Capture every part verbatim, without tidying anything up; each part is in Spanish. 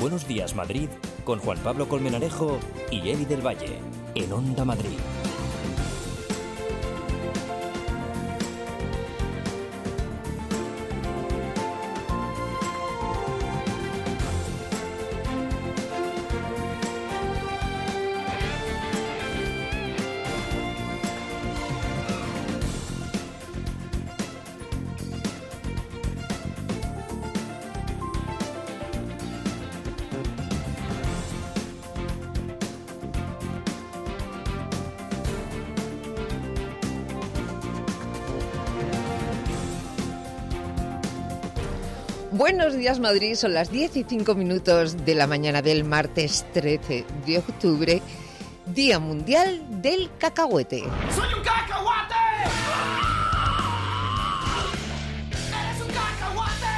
Buenos Días Madrid con Juan Pablo Colmenarejo y Eli del Valle en Onda Madrid. Buenos días Madrid, son las diez y cinco minutos de la mañana del martes trece de octubre, Día Mundial del Cacahuete. ¡Soy un cacahuate! ¡Eres un cacahuate!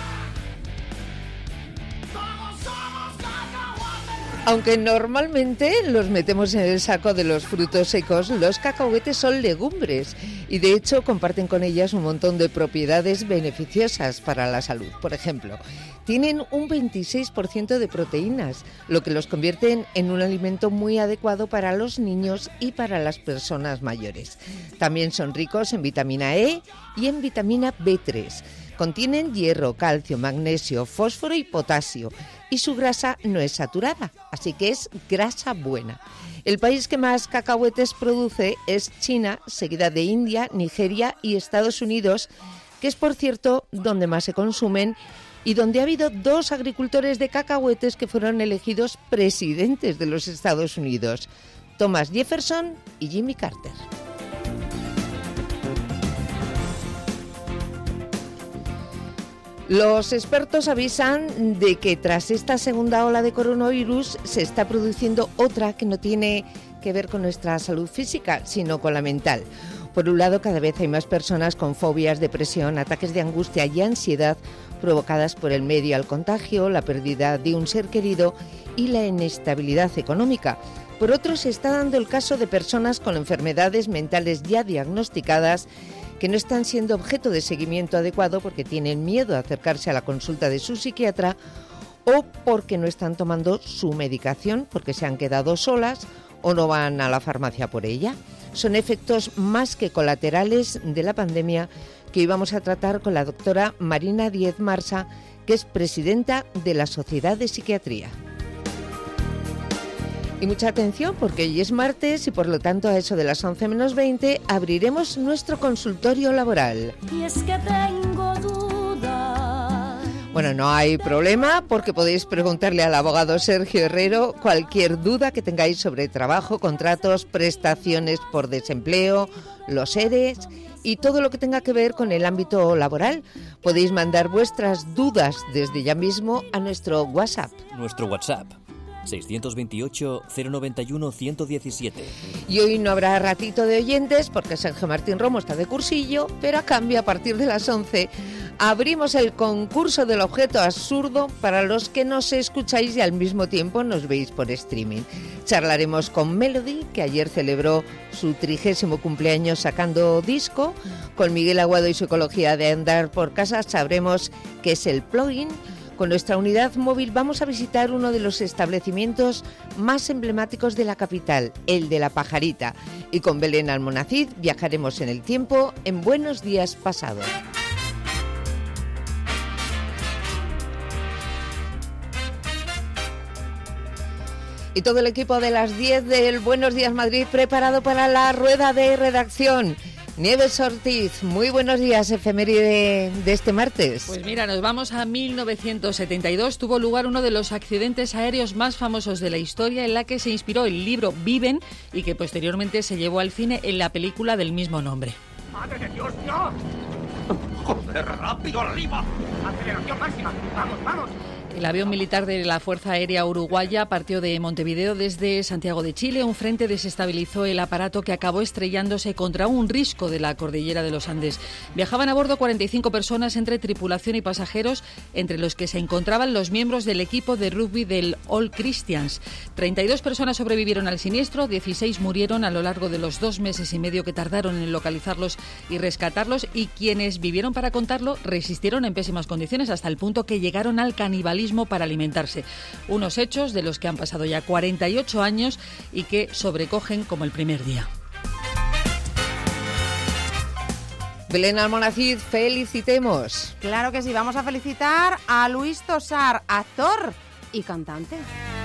¡Todos somos cacahuates! Aunque normalmente los metemos en el saco de los frutos secos, los cacahuetes son legumbres y de hecho comparten con ellas un montón de propiedades beneficiosas para la salud. Por ejemplo, tienen un veintiséis por ciento de proteínas, lo que los convierte en un alimento muy adecuado para los niños y para las personas mayores. También son ricos en vitamina E y en vitamina B tres. Contienen hierro, calcio, magnesio, fósforo y potasio, y su grasa no es saturada, así que es grasa buena. El país que más cacahuetes produce es China, seguida de India, Nigeria y Estados Unidos, que es, por cierto, donde más se consumen y donde ha habido dos agricultores de cacahuetes que fueron elegidos presidentes de los Estados Unidos, Thomas Jefferson y Jimmy Carter. Los expertos avisan de que tras esta segunda ola de coronavirus se está produciendo otra que no tiene que ver con nuestra salud física, sino con la mental. Por un lado, cada vez hay más personas con fobias, depresión, ataques de angustia y ansiedad provocadas por el medio al contagio, la pérdida de un ser querido y la inestabilidad económica. Por otro, se está dando el caso de personas con enfermedades mentales ya diagnosticadas que no están siendo objeto de seguimiento adecuado porque tienen miedo a acercarse a la consulta de su psiquiatra o porque no están tomando su medicación, porque se han quedado solas o no van a la farmacia por ella. Son efectos más que colaterales de la pandemia que hoy vamos a tratar con la doctora Marina Díez Marsa, que es presidenta de la Sociedad de Psiquiatría. Y mucha atención porque hoy es martes y por lo tanto a eso de las once menos veinte abriremos nuestro consultorio laboral. Y es que tengo dudas. Bueno, no hay problema porque podéis preguntarle al abogado Sergio Herrero cualquier duda que tengáis sobre trabajo, contratos, prestaciones por desempleo, los E R E S y todo lo que tenga que ver con el ámbito laboral. Podéis mandar vuestras dudas desde ya mismo a nuestro WhatsApp. Nuestro WhatsApp. seiscientos veintiocho, cero noventa y uno, ciento diecisiete. Y hoy no habrá ratito de oyentes porque Sergio Martín Romo está de cursillo, pero a cambio a partir de las once abrimos el concurso del objeto absurdo para los que nos escucháis y al mismo tiempo nos veis por streaming. Charlaremos con Melody, que ayer celebró su trigésimo cumpleaños sacando disco. Con Miguel Aguado y su ecología de andar por casa sabremos qué es el plugin. Con nuestra unidad móvil vamos a visitar uno de los establecimientos más emblemáticos de la capital, el de La Pajarita. Y con Belén Almonacid viajaremos en el tiempo en Buenos Días Pasado. Y todo el equipo de las diez del Buenos Días Madrid preparado para la rueda de redacción. Nieves Ortiz, muy buenos días, efeméride de este martes. Pues mira, nos vamos a mil novecientos setenta y dos. Tuvo lugar uno de los accidentes aéreos más famosos de la historia, en la que se inspiró el libro Viven y que posteriormente se llevó al cine en la película del mismo nombre. ¡Madre de Dios, no! ¡Joder, rápido arriba! ¡Aceleración máxima! ¡Vamos, vamos! El avión militar de la Fuerza Aérea Uruguaya partió de Montevideo desde Santiago de Chile. Un frente desestabilizó el aparato que acabó estrellándose contra un risco de la cordillera de los Andes. Viajaban a bordo cuarenta y cinco personas entre tripulación y pasajeros, entre los que se encontraban los miembros del equipo de rugby del All Christians. treinta y dos personas sobrevivieron al siniestro, dieciséis murieron a lo largo de los dos meses y medio que tardaron en localizarlos y rescatarlos, y quienes vivieron para contarlo resistieron en pésimas condiciones hasta el punto que llegaron al canibalismo canibalismo para alimentarse. Unos hechos de los que han pasado ya cuarenta y ocho años y que sobrecogen como el primer día. Belén Almonacid, felicitemos. Claro que sí, vamos a felicitar a Luis Tosar, actor y cantante.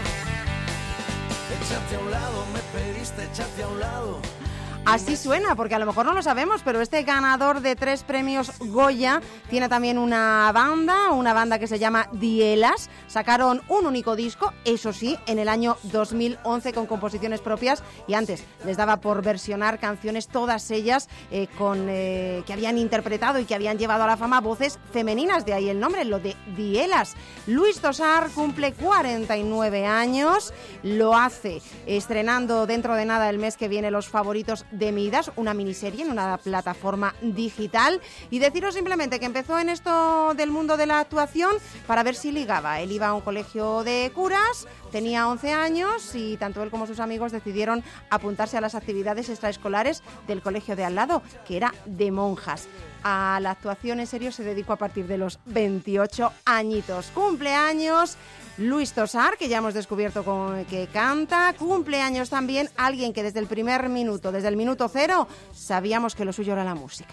Échate a un lado, me pediste echarte a un lado. Así suena, porque a lo mejor no lo sabemos, pero este ganador de tres premios Goya tiene también una banda, una banda que se llama Dielas. Sacaron un único disco, eso sí, en el año dos mil once con composiciones propias, y antes les daba por versionar canciones, todas ellas eh, con eh, que habían interpretado y que habían llevado a la fama voces femeninas, de ahí el nombre, lo de Dielas. Luis Tosar cumple cuarenta y nueve años, lo hace estrenando dentro de nada el mes que viene Los Favoritos de Midas, una miniserie en una plataforma digital, y deciros simplemente que empezó en esto del mundo de la actuación para ver si ligaba. Él iba a un colegio de curas, tenía once años y tanto él como sus amigos decidieron apuntarse a las actividades extraescolares del colegio de al lado, que era de monjas. A la actuación en serio se dedicó a partir de los veintiocho añitos. Cumpleaños Luis Tosar, que ya hemos descubierto con, que canta. Cumpleaños también alguien que desde el primer minuto, desde el minuto cero, sabíamos que lo suyo era la música.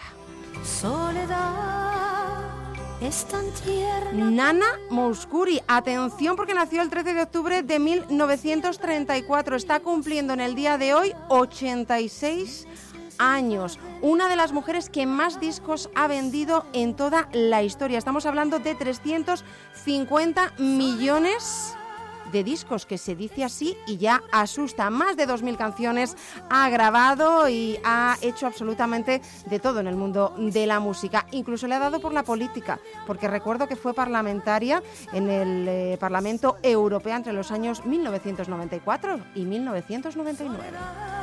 Soledad es tan tierna. Nana Mouskouri, atención porque nació el trece de octubre de mil novecientos treinta y cuatro, está cumpliendo en el día de hoy ochenta y seis años, una de las mujeres que más discos ha vendido en toda la historia. Estamos hablando de trescientos cincuenta millones de discos, que se dice así y ya asusta. Más de dos mil canciones ha grabado y ha hecho absolutamente de todo en el mundo de la música. Incluso le ha dado por la política, porque recuerdo que fue parlamentaria en el eh, Parlamento Europeo entre los años mil novecientos noventa y cuatro y mil novecientos noventa y nueve.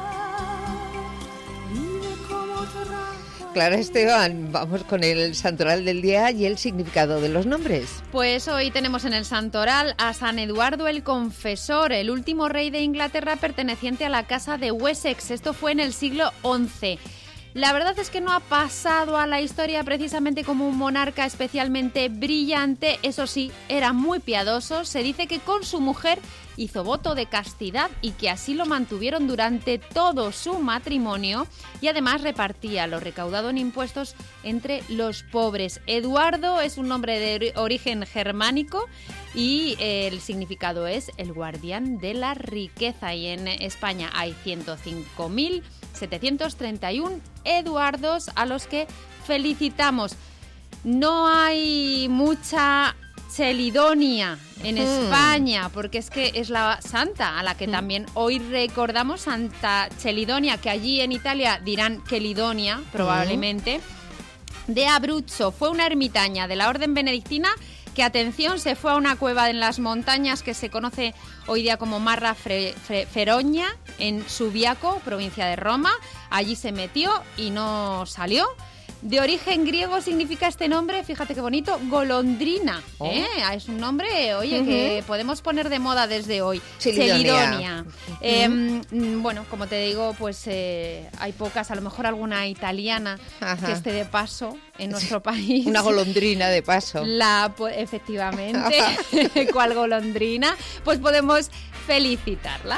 Clara Esteban, vamos con el santoral del día y el significado de los nombres. Pues hoy tenemos en el santoral a San Eduardo el Confesor, el último rey de Inglaterra perteneciente a la casa de Wessex. Esto fue en el siglo once. La verdad es que no ha pasado a la historia precisamente como un monarca especialmente brillante. Eso sí, era muy piadoso. Se dice que con su mujer hizo voto de castidad y que así lo mantuvieron durante todo su matrimonio, y además repartía lo recaudado en impuestos entre los pobres. Eduardo es un nombre de origen germánico y el significado es el guardián de la riqueza, y en España hay ciento cinco mil setecientos treinta y uno Eduardos a los que felicitamos. No hay mucha Chelidonia en mm. España, porque es que es la santa a la que mm. también hoy recordamos, Santa Chelidonia, que allí en Italia dirán Chelidonia probablemente, mm. de Abruzzo. Fue una ermitaña de la orden benedictina que, atención, se fue a una cueva en las montañas que se conoce hoy día como Marra Fre- Fre- Feroña, en Subiaco, provincia de Roma. Allí se metió y no salió. De origen griego significa este nombre, fíjate qué bonito, golondrina. Oh. ¿eh? Es un nombre, oye, uh-huh. que podemos poner de moda desde hoy. Chelidonia. Uh-huh. Eh, bueno, como te digo, pues eh, hay pocas, a lo mejor alguna italiana Ajá. que esté de paso en nuestro país. Una golondrina de paso. La, efectivamente, ¿cuál golondrina? Pues podemos felicitarla.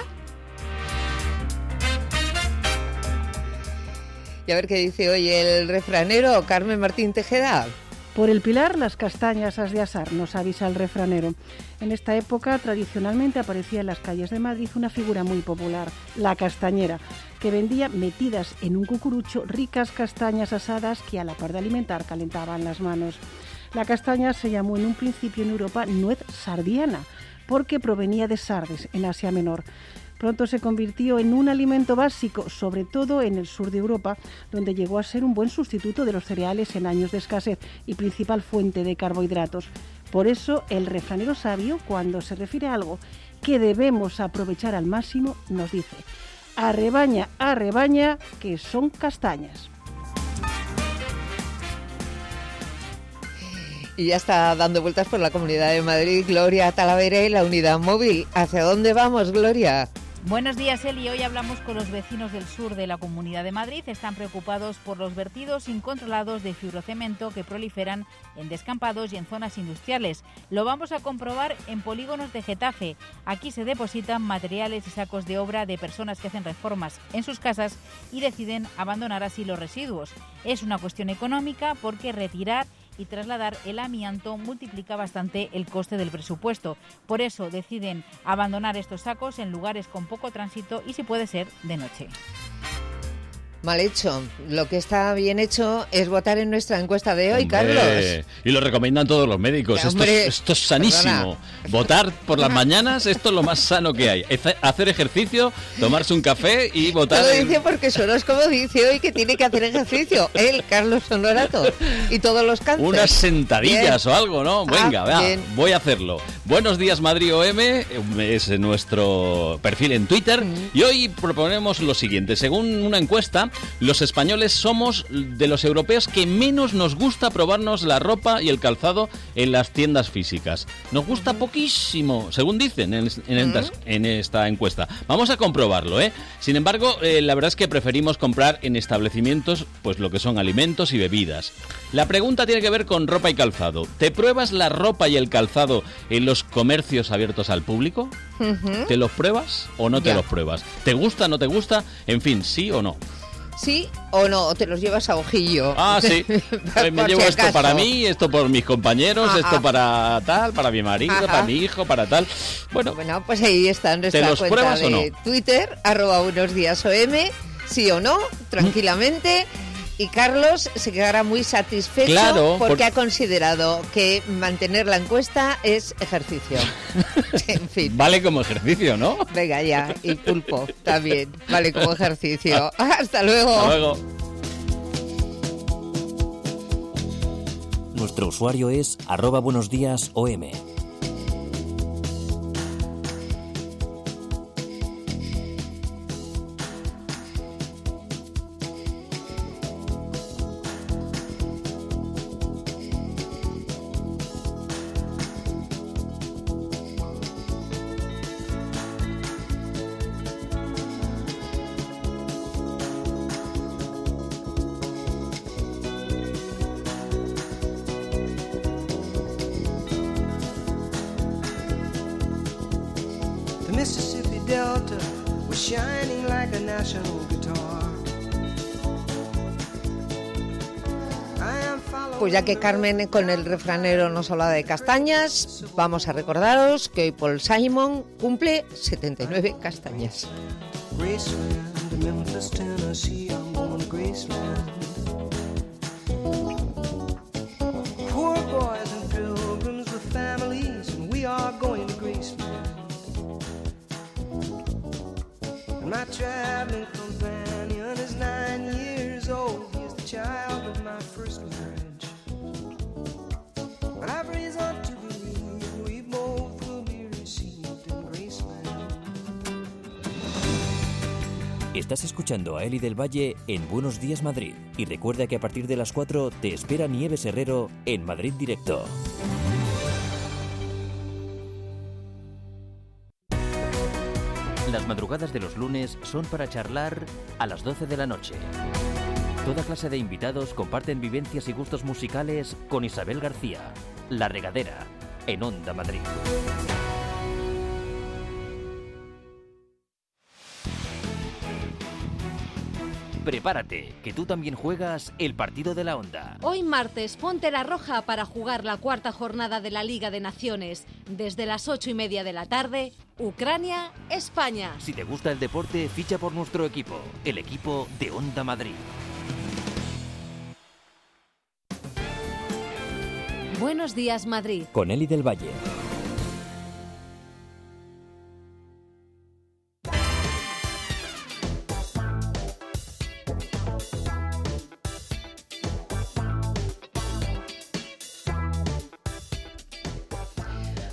Y a ver qué dice hoy el refranero, Carmen Martín Tejeda. Por el Pilar las castañas has de asar, nos avisa el refranero. En esta época tradicionalmente aparecía en las calles de Madrid una figura muy popular, la castañera, que vendía metidas en un cucurucho ricas castañas asadas que, a la par de alimentar, calentaban las manos. La castaña se llamó en un principio en Europa nuez sardiana, porque provenía de Sardes, en Asia Menor. Pronto se convirtió en un alimento básico, sobre todo en el sur de Europa, donde llegó a ser un buen sustituto de los cereales en años de escasez y principal fuente de carbohidratos. Por eso, el refranero sabio, cuando se refiere a algo que debemos aprovechar al máximo, nos dice: arrebaña, arrebaña, que son castañas. Y ya está dando vueltas por la Comunidad de Madrid Gloria Talavera y la unidad móvil. ¿Hacia dónde vamos, Gloria? Buenos días, Eli. Hoy hablamos con los vecinos del sur de la Comunidad de Madrid. Están preocupados por los vertidos incontrolados de fibrocemento que proliferan en descampados y en zonas industriales. Lo vamos a comprobar en polígonos de Getafe. Aquí se depositan materiales y sacos de obra de personas que hacen reformas en sus casas y deciden abandonar así los residuos. Es una cuestión económica porque retirar y trasladar el amianto multiplica bastante el coste del presupuesto. Por eso deciden abandonar estos sacos en lugares con poco tránsito y, si puede ser, de noche. Mal hecho. Lo que está bien hecho es votar en nuestra encuesta de hoy, Hombre, Carlos. Y lo recomiendan todos los médicos. Ya, esto, hombre, es, esto es sanísimo. perdona. Votar por las mañanas, esto es lo más sano que hay. Hacer ejercicio, tomarse un café y votar. Lo en... dice porque su horóscopo dice hoy que tiene que hacer ejercicio. Él, Carlos Honorato, y todos los cánceres. Unas sentadillas Bien. o algo, ¿no? Venga, Ah, vea, bien. voy a hacerlo. Buenos días, Madrid O M, es nuestro perfil en Twitter. Mm. Y hoy proponemos lo siguiente. Según una encuesta, los españoles somos de los europeos que menos nos gusta probarnos la ropa y el calzado en las tiendas físicas. Nos gusta poquísimo, según dicen en, en, estas- en esta encuesta. Vamos a comprobarlo, ¿eh? Sin embargo, eh, la verdad es que preferimos comprar en establecimientos pues lo que son alimentos y bebidas. La pregunta tiene que ver con ropa y calzado. ¿Te pruebas la ropa y el calzado en los comercios abiertos al público? Ujú. ¿Te los pruebas o no te Ya. los pruebas? ¿Te gusta, no te gusta? En fin, sí o no. ¿Sí o no? ¿O te los llevas a ojillo? Ah, sí. Pues me Por llevo si esto acaso. para mí, esto por mis compañeros, Ajá. esto para tal, para mi marido, Ajá. para mi hijo, para tal. Bueno, Bueno, pues ahí está nuestra los cuenta pruebas de o no? Twitter, arroba buenos días O M, sí o no, tranquilamente. Y Carlos se quedará muy satisfecho Claro, porque por- ha considerado que mantener la encuesta es ejercicio. En fin. vale como ejercicio, ¿no? Venga ya, y pulpo también, vale como ejercicio. Hasta luego. Hasta luego. Nuestro usuario es arroba buenos días O M. The Mississippi Delta was shining like a national guitar. I am following Pues ya que Carmen con el refranero nos habla de castañas, vamos a recordaros que hoy Paul Simon cumple setenta y nueve castañas. Graceland to Memphis, Tennessee. I'm going to Graceland. Poor boys and pilgrims with families, and we are going to Graceland. And my traveling companion is nine years old. He is the child of my first marriage. But I've reason to believe we both will be received in Graceland. Estás escuchando a Eli del Valle en Buenos Días Madrid. Y recuerda que a partir de las cuatro te espera Nieves Herrero en Madrid Directo. Las madrugadas de los lunes son para charlar a las doce de la noche. Toda clase de invitados comparten vivencias y gustos musicales con Isabel García, La Regadera, en Onda Madrid. Prepárate, que tú también juegas el partido de la Onda. Hoy martes, ponte la roja para jugar la cuarta jornada de la Liga de Naciones. Desde las ocho y media de la tarde, Ucrania, España. Si te gusta el deporte, ficha por nuestro equipo, el equipo de Onda Madrid. Buenos días, Madrid. Con Eli del Valle.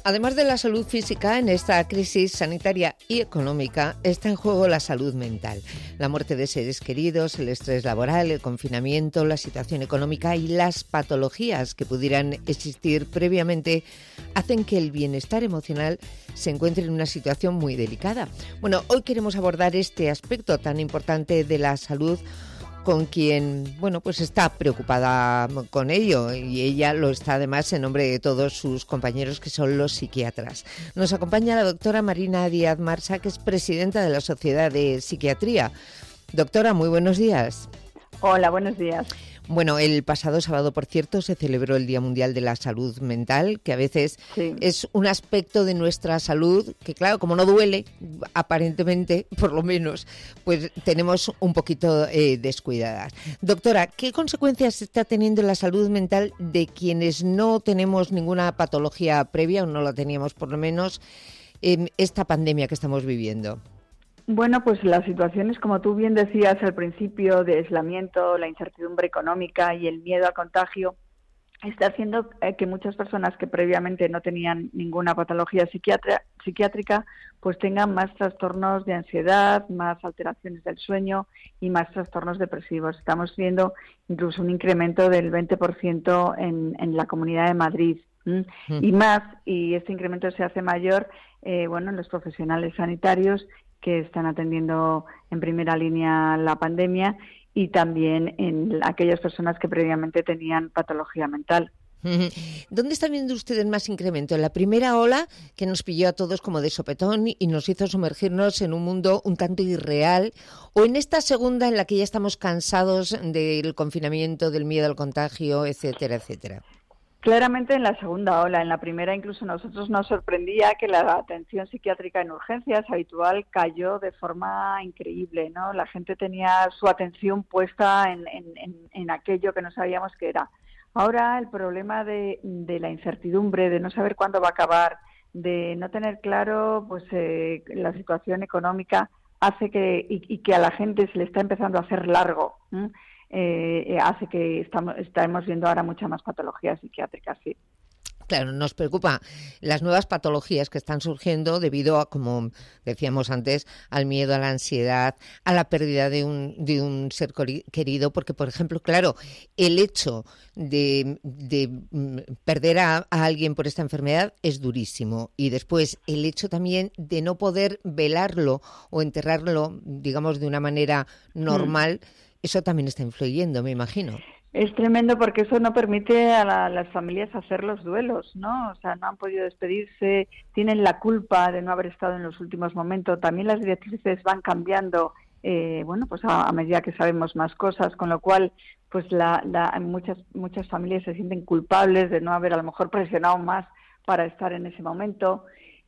además de la salud física, en esta crisis sanitaria y económica está en juego la salud mental. La muerte de seres queridos, el estrés laboral, el confinamiento, la situación económica y las patologías que pudieran existir previamente hacen que el bienestar emocional se encuentre en una situación muy delicada. Bueno, hoy queremos abordar este aspecto tan importante de la salud con quien, bueno, pues está preocupada con ello, y ella lo está además en nombre de todos sus compañeros que son los psiquiatras. Nos acompaña la doctora Marina Díaz Marsa, que es presidenta de la Sociedad de Psiquiatría. Doctora, muy buenos días. Hola, buenos días. Bueno, el pasado sábado, por cierto, se celebró el Día Mundial de la Salud Mental, que a veces sí. es un aspecto de nuestra salud que, claro, como no duele, aparentemente, por lo menos, pues tenemos un poquito eh, descuidadas. Doctora, ¿qué consecuencias está teniendo la salud mental de quienes no tenemos ninguna patología previa, o no la teníamos por lo menos, en esta pandemia que estamos viviendo? Bueno, pues las situaciones, como tú bien decías al principio, de aislamiento, la incertidumbre económica y el miedo al contagio, está haciendo que muchas personas que previamente no tenían ninguna patología psiquiatra, psiquiátrica, pues tengan más trastornos de ansiedad, más alteraciones del sueño y más trastornos depresivos. Estamos viendo incluso un incremento del veinte por ciento en, en la Comunidad de Madrid. ¿Mm? Mm. Y más, y este incremento se hace mayor, eh, bueno, en los profesionales sanitarios que están atendiendo en primera línea la pandemia, y también en aquellas personas que previamente tenían patología mental. ¿Dónde están viendo ustedes más incremento? ¿En la primera ola, que nos pilló a todos como de sopetón y nos hizo sumergirnos en un mundo un tanto irreal, o en esta segunda, en la que ya estamos cansados del confinamiento, del miedo al contagio, etcétera, etcétera? Claramente en la segunda ola. En la primera incluso nosotros nos sorprendía que la atención psiquiátrica en urgencias habitual cayó de forma increíble, ¿no? La gente tenía su atención puesta en, en, en, en aquello que no sabíamos qué era. Ahora el problema de, de la incertidumbre, de no saber cuándo va a acabar, de no tener claro pues eh, la situación económica, hace que y, y que a la gente se le está empezando a hacer largo, ¿eh? Eh, hace que estamos, estamos viendo ahora muchas más patologías psiquiátricas, sí. Claro, nos preocupa las nuevas patologías que están surgiendo debido a, como decíamos antes, al miedo, a la ansiedad, a la pérdida de un, de un ser querido, porque, por ejemplo, claro, el hecho de, de perder a, a alguien por esta enfermedad es durísimo, y después el hecho también de no poder velarlo o enterrarlo, digamos, de una manera normal, mm. Eso también está influyendo, me imagino. Es tremendo, porque eso no permite a la, las familias hacer los duelos, ¿no? O sea, no han podido despedirse, tienen la culpa de no haber estado en los últimos momentos. También las directrices van cambiando, eh, bueno, pues a, a medida que sabemos más cosas, con lo cual, pues la, la, muchas muchas familias se sienten culpables de no haber a lo mejor presionado más para estar en ese momento.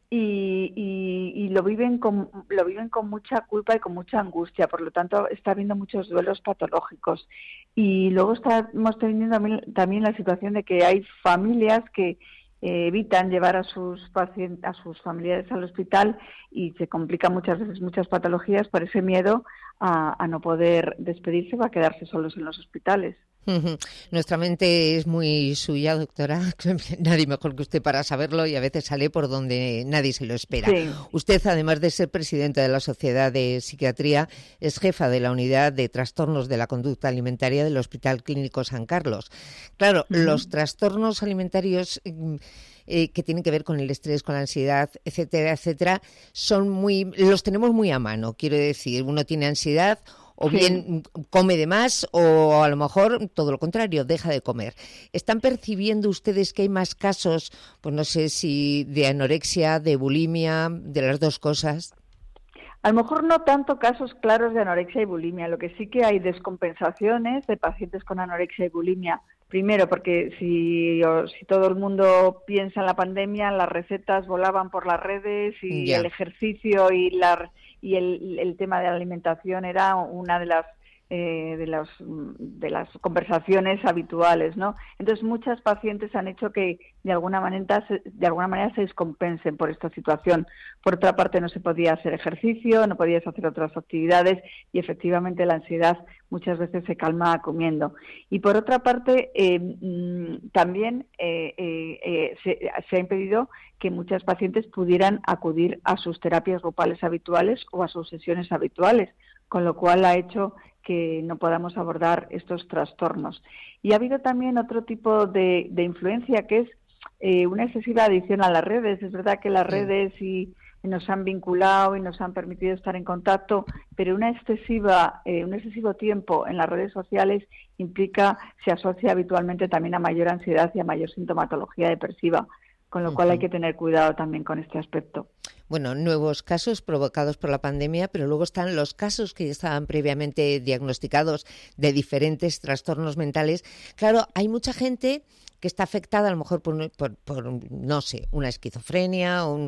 Y, y, y lo viven con lo viven con mucha culpa y con mucha angustia, por lo tanto está habiendo muchos duelos patológicos. Y luego estamos teniendo también, también la situación de que hay familias que eh, evitan llevar a sus pacientes, a sus familiares al hospital, y se complican muchas veces muchas patologías por ese miedo a, a no poder despedirse o a quedarse solos en los hospitales. Nuestra mente es muy suya, doctora. Nadie mejor que usted para saberlo, y a veces sale por donde nadie se lo espera. Sí. Usted, además de ser presidenta de la Sociedad de Psiquiatría, es jefa de la Unidad de Trastornos de la Conducta Alimentaria del Hospital Clínico San Carlos. Claro, uh-huh. Los trastornos alimentarios eh, que tienen que ver con el estrés, con la ansiedad, etcétera, etcétera, son muy, los tenemos muy a mano. Quiero decir, uno tiene ansiedad, o bien come de más, o a lo mejor todo lo contrario, deja de comer. ¿Están percibiendo ustedes que hay más casos, pues no sé si de anorexia, de bulimia, de las dos cosas? A lo mejor no tanto casos claros de anorexia y bulimia, lo que sí que hay descompensaciones de pacientes con anorexia y bulimia. Primero, porque si, o, si todo el mundo piensa en la pandemia, las recetas volaban por las redes, y yeah. el ejercicio y la... y el, el tema de la alimentación era una de las eh, de, los, de las conversaciones habituales, ¿no? Entonces, muchas pacientes han hecho que de alguna manera, de alguna manera se descompensen por esta situación. Por otra parte, no se podía hacer ejercicio, no podías hacer otras actividades y efectivamente la ansiedad muchas veces se calma comiendo. Y por otra parte, eh, también eh, eh, eh, se, se ha impedido que muchas pacientes pudieran acudir a sus terapias grupales habituales o a sus sesiones habituales, con lo cual ha hecho que no podamos abordar estos trastornos. Y ha habido también otro tipo de, de influencia, que es eh, una excesiva adicción a las redes. Es verdad que las redes y nos han vinculado y nos han permitido estar en contacto, pero una excesiva, eh, un excesivo tiempo en las redes sociales implica, se asocia habitualmente también a mayor ansiedad y a mayor sintomatología depresiva, con lo uh-huh. cual hay que tener cuidado también con este aspecto. Bueno, nuevos casos provocados por la pandemia, pero luego están los casos que ya estaban previamente diagnosticados de diferentes trastornos mentales. Claro, hay mucha gente que está afectada a lo mejor por, por, por no sé, una esquizofrenia o, un,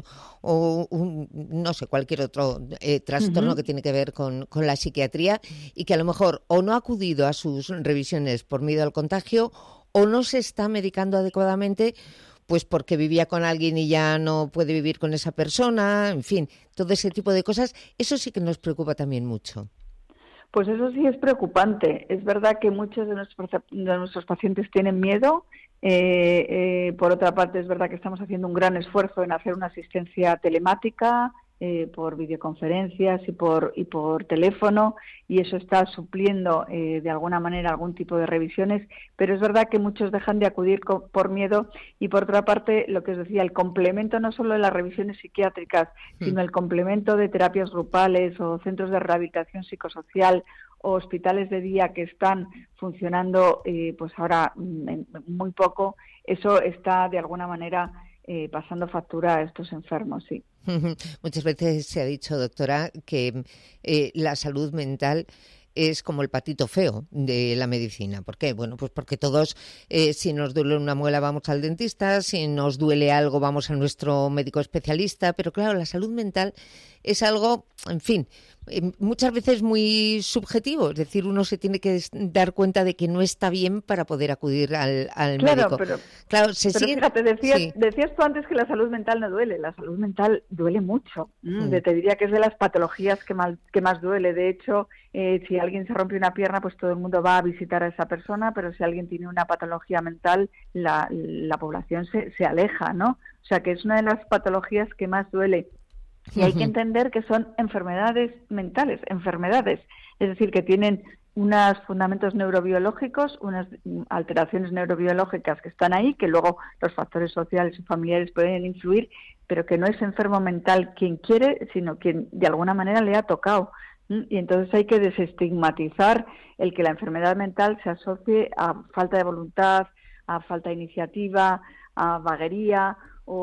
o un, no sé, cualquier otro eh, trastorno uh-huh. que tiene que ver con, con la psiquiatría y que a lo mejor o no ha acudido a sus revisiones por miedo al contagio o no se está medicando adecuadamente pues porque vivía con alguien y ya no puede vivir con esa persona, en fin, todo ese tipo de cosas. Eso sí que nos preocupa también mucho. Pues eso sí es preocupante. Es verdad que muchos de nuestros, de nuestros pacientes tienen miedo. Eh, eh, por otra parte, es verdad que estamos haciendo un gran esfuerzo en hacer una asistencia telemática, eh, por videoconferencias y por y por teléfono, y eso está supliendo eh, de alguna manera algún tipo de revisiones, pero es verdad que muchos dejan de acudir co- por miedo. Y por otra parte, lo que os decía, el complemento no solo de las revisiones psiquiátricas, mm. sino el complemento de terapias grupales o centros de rehabilitación psicosocial o hospitales de día que están funcionando eh, pues ahora mm, muy poco, eso está de alguna manera eh, pasando factura a estos enfermos, sí. Muchas veces se ha dicho, doctora, que eh, la salud mental es como el patito feo de la medicina. ¿Por qué? Bueno, pues porque todos, eh, si nos duele una muela, vamos al dentista, si nos duele algo, vamos a nuestro médico especialista, pero claro, la salud mental es algo, en fin, eh, muchas veces muy subjetivo, es decir, uno se tiene que dar cuenta de que no está bien para poder acudir al, al claro, médico. Pero, claro, se pero sigue... fíjate, decías, sí. decías tú antes que la salud mental no duele, la salud mental duele mucho, mm. Mm. Te diría que es de las patologías que más, que más duele. De hecho, eh, si alguien se rompe una pierna, pues todo el mundo va a visitar a esa persona, pero si alguien tiene una patología mental, la, la población se, se aleja, ¿no? O sea, que es una de las patologías que más duele. Y hay que entender que son enfermedades mentales, enfermedades, es decir, que tienen unos fundamentos neurobiológicos, unas alteraciones neurobiológicas que están ahí, que luego los factores sociales y familiares pueden influir, pero que no es enfermo mental quien quiere, sino quien de alguna manera le ha tocado. Y entonces hay que desestigmatizar el que la enfermedad mental se asocie a falta de voluntad, a falta de iniciativa, a vaguería o,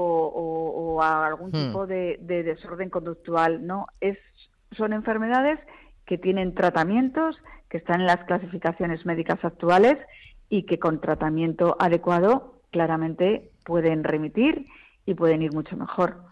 o, o a algún hmm. tipo de, de desorden conductual, ¿no? Es, son enfermedades que tienen tratamientos, que están en las clasificaciones médicas actuales y que con tratamiento adecuado claramente pueden remitir y pueden ir mucho mejor.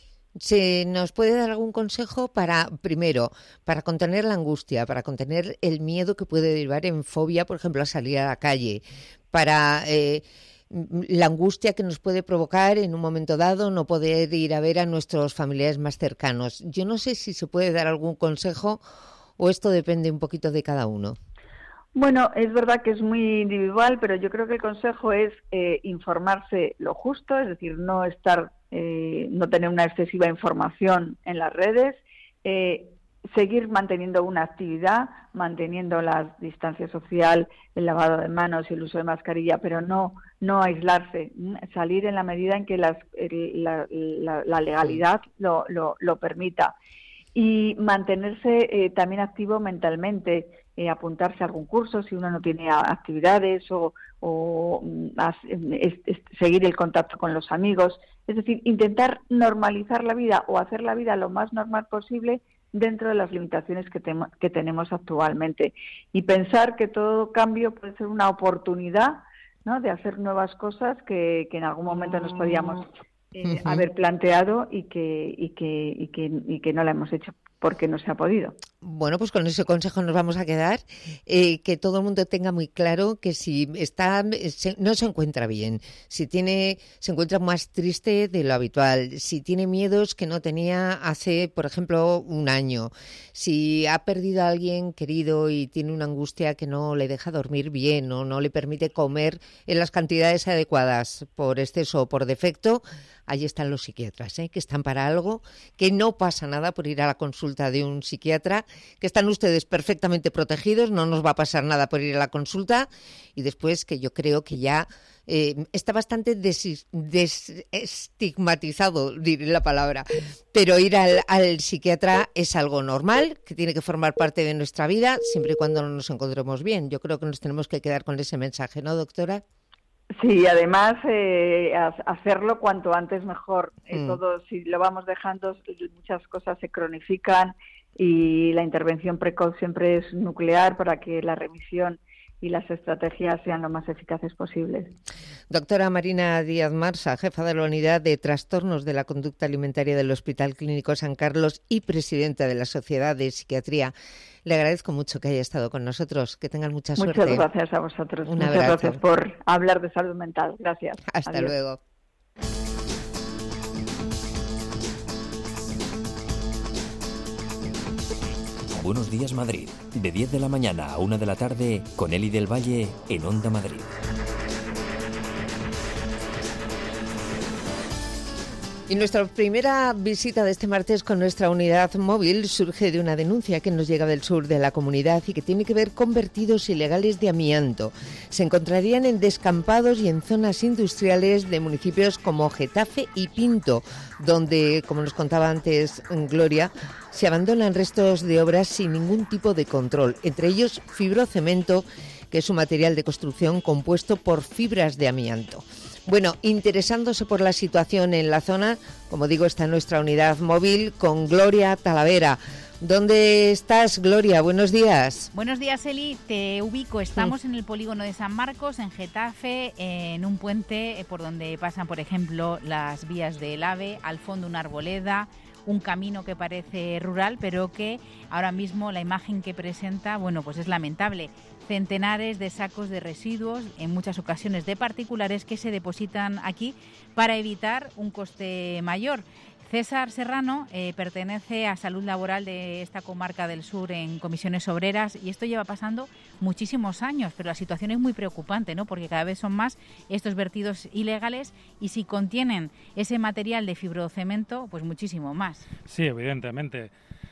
¿Se nos puede dar algún consejo para, primero, para contener la angustia, para contener el miedo que puede derivar en fobia, por ejemplo, a salir a la calle, para eh, la angustia que nos puede provocar en un momento dado no poder ir a ver a nuestros familiares más cercanos? Yo no sé si se puede dar algún consejo o esto depende un poquito de cada uno. Bueno, es verdad que es muy individual, pero yo creo que el consejo es eh, informarse lo justo, es decir, no estar, eh, no tener una excesiva información en las redes, eh, seguir manteniendo una actividad, manteniendo la distancia social, el lavado de manos y el uso de mascarilla, pero no no aislarse, salir en la medida en que las, el, la, la, la legalidad lo, lo, lo permita. Y mantenerse eh, también activo mentalmente, eh, apuntarse a algún curso si uno no tiene actividades o, o as, es, es, seguir el contacto con los amigos. Es decir, intentar normalizar la vida o hacer la vida lo más normal posible dentro de las limitaciones que, te, que tenemos actualmente. Y pensar que todo cambio puede ser una oportunidad, ¿no?, de hacer nuevas cosas que, que en algún momento nos podíamos Eh, uh-huh. haber planteado y que y que y que y que no la hemos hecho porque no se ha podido. Bueno, pues con ese consejo nos vamos a quedar, eh, que todo el mundo tenga muy claro que si está se, no se encuentra bien, si tiene se encuentra más triste de lo habitual, si tiene miedos que no tenía hace, por ejemplo, un año, si ha perdido a alguien querido y tiene una angustia que no le deja dormir bien o no le permite comer en las cantidades adecuadas por exceso o por defecto, ahí están los psiquiatras, ¿eh? Que están para algo, que no pasa nada por ir a la consulta de un psiquiatra, que están ustedes perfectamente protegidos, no nos va a pasar nada por ir a la consulta, y después que yo creo que ya eh, está bastante des, desestigmatizado, diré la palabra, pero ir al, al psiquiatra es algo normal, que tiene que formar parte de nuestra vida, siempre y cuando no nos encontremos bien. Yo creo que nos tenemos que quedar con ese mensaje, ¿no, doctora? Sí, además eh, hacerlo cuanto antes mejor. Eh, Mm. todo, si lo vamos dejando, muchas cosas se cronifican y la intervención precoz siempre es nuclear para que la remisión y las estrategias sean lo más eficaces posibles. Doctora Marina Díaz Marsa, jefa de la Unidad de Trastornos de la Conducta Alimentaria del Hospital Clínico San Carlos y presidenta de la Sociedad de Psiquiatría. Le agradezco mucho que haya estado con nosotros. Que tengan mucha suerte. Muchas gracias a vosotros. Un Muchas abrazo. gracias por hablar de salud mental. Gracias. Hasta Adiós. luego. Buenos días, Madrid. De diez de la mañana a una de la tarde, con Eli del Valle en Onda Madrid. Y nuestra primera visita de este martes con nuestra unidad móvil surge de una denuncia que nos llega del sur de la comunidad y que tiene que ver con vertidos ilegales de amianto. Se encontrarían en descampados y en zonas industriales de municipios como Getafe y Pinto, donde, como nos contaba antes Gloria, se abandonan restos de obras sin ningún tipo de control, entre ellos fibrocemento, que es un material de construcción compuesto por fibras de amianto. Bueno, interesándose por la situación en la zona, como digo, está nuestra unidad móvil con Gloria Talavera. ¿Dónde estás, Gloria? Buenos días. Buenos días, Eli. Te ubico. Estamos en el polígono de San Marcos, en Getafe, en un puente por donde pasan, por ejemplo, las vías del AVE, al fondo una arboleda, un camino que parece rural, pero que ahora mismo la imagen que presenta, bueno, pues es lamentable. Centenares de sacos de residuos, en muchas ocasiones de particulares, que se depositan aquí para evitar un coste mayor. César Serrano eh, pertenece a Salud Laboral de esta comarca del sur en Comisiones Obreras, y esto lleva pasando muchísimos años, pero la situación es muy preocupante, ¿no? Porque cada vez son más estos vertidos ilegales y si contienen ese material de fibrocemento, pues muchísimo más. Sí, evidentemente.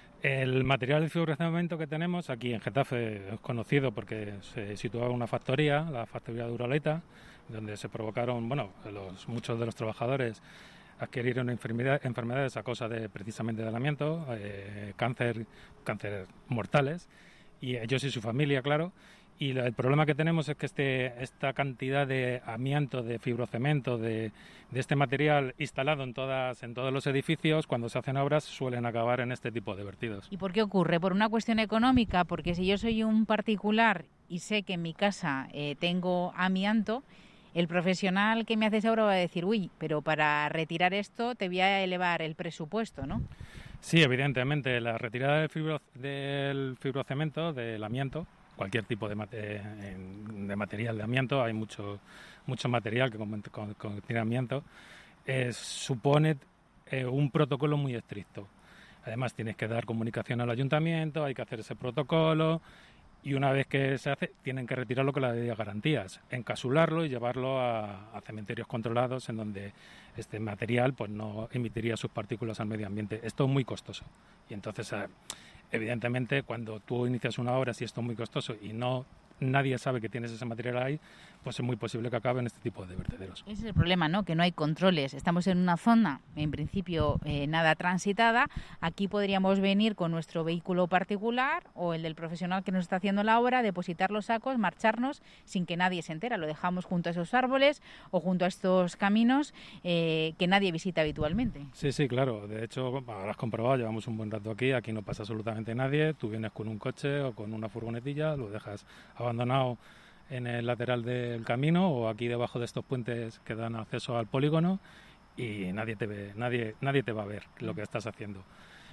El material de fibrocemento que tenemos aquí en Getafe es conocido porque se situaba una factoría, la factoría de Uraleta, donde se provocaron, bueno, los, muchos de los trabajadores adquirieron enfermedad, enfermedades a causa de precisamente del amianto, eh, cáncer, cáncer mortales, y ellos y su familia, claro. Y el problema que tenemos es que este, esta cantidad de amianto, de fibrocemento, de, de este material instalado en, todas, en todos los edificios, cuando se hacen obras suelen acabar en este tipo de vertidos. ¿Y por qué ocurre? ¿Por una cuestión económica? Porque si yo soy un particular y sé que en mi casa eh, tengo amianto, el profesional que me hace esa obra va a decir, uy, pero para retirar esto te voy a elevar el presupuesto, ¿no? Sí, evidentemente. La retirada del, fibro, del fibrocemento, del amianto, cualquier tipo de, mate, de material de amianto, hay mucho, mucho material que contiene amianto, eh, supone eh, un protocolo muy estricto. Además tienes que dar comunicación al ayuntamiento, hay que hacer ese protocolo y una vez que se hace tienen que retirarlo con las debidas garantías, encapsularlo y llevarlo a, a cementerios controlados en donde este material pues no emitiría sus partículas al medio ambiente. Esto es muy costoso y entonces eh, evidentemente, cuando tú inicias una obra, si esto es muy costoso y no nadie sabe que tienes ese material ahí, pues es muy posible que acabe en este tipo de vertederos. Ese es el problema, ¿no? Que no hay controles. Estamos en una zona, en principio, eh, nada transitada. Aquí podríamos venir con nuestro vehículo particular o el del profesional que nos está haciendo la obra, depositar los sacos, marcharnos sin que nadie se entera. Lo dejamos junto a esos árboles o junto a estos caminos eh, que nadie visita habitualmente. Sí, sí, claro. De hecho, habrás comprobado, llevamos un buen rato aquí, aquí no pasa absolutamente nadie. Tú vienes con un coche o con una furgonetilla, lo dejas abandonado en el lateral del camino o aquí debajo de estos puentes que dan acceso al polígono y nadie te ve, nadie, nadie te va a ver lo que estás haciendo.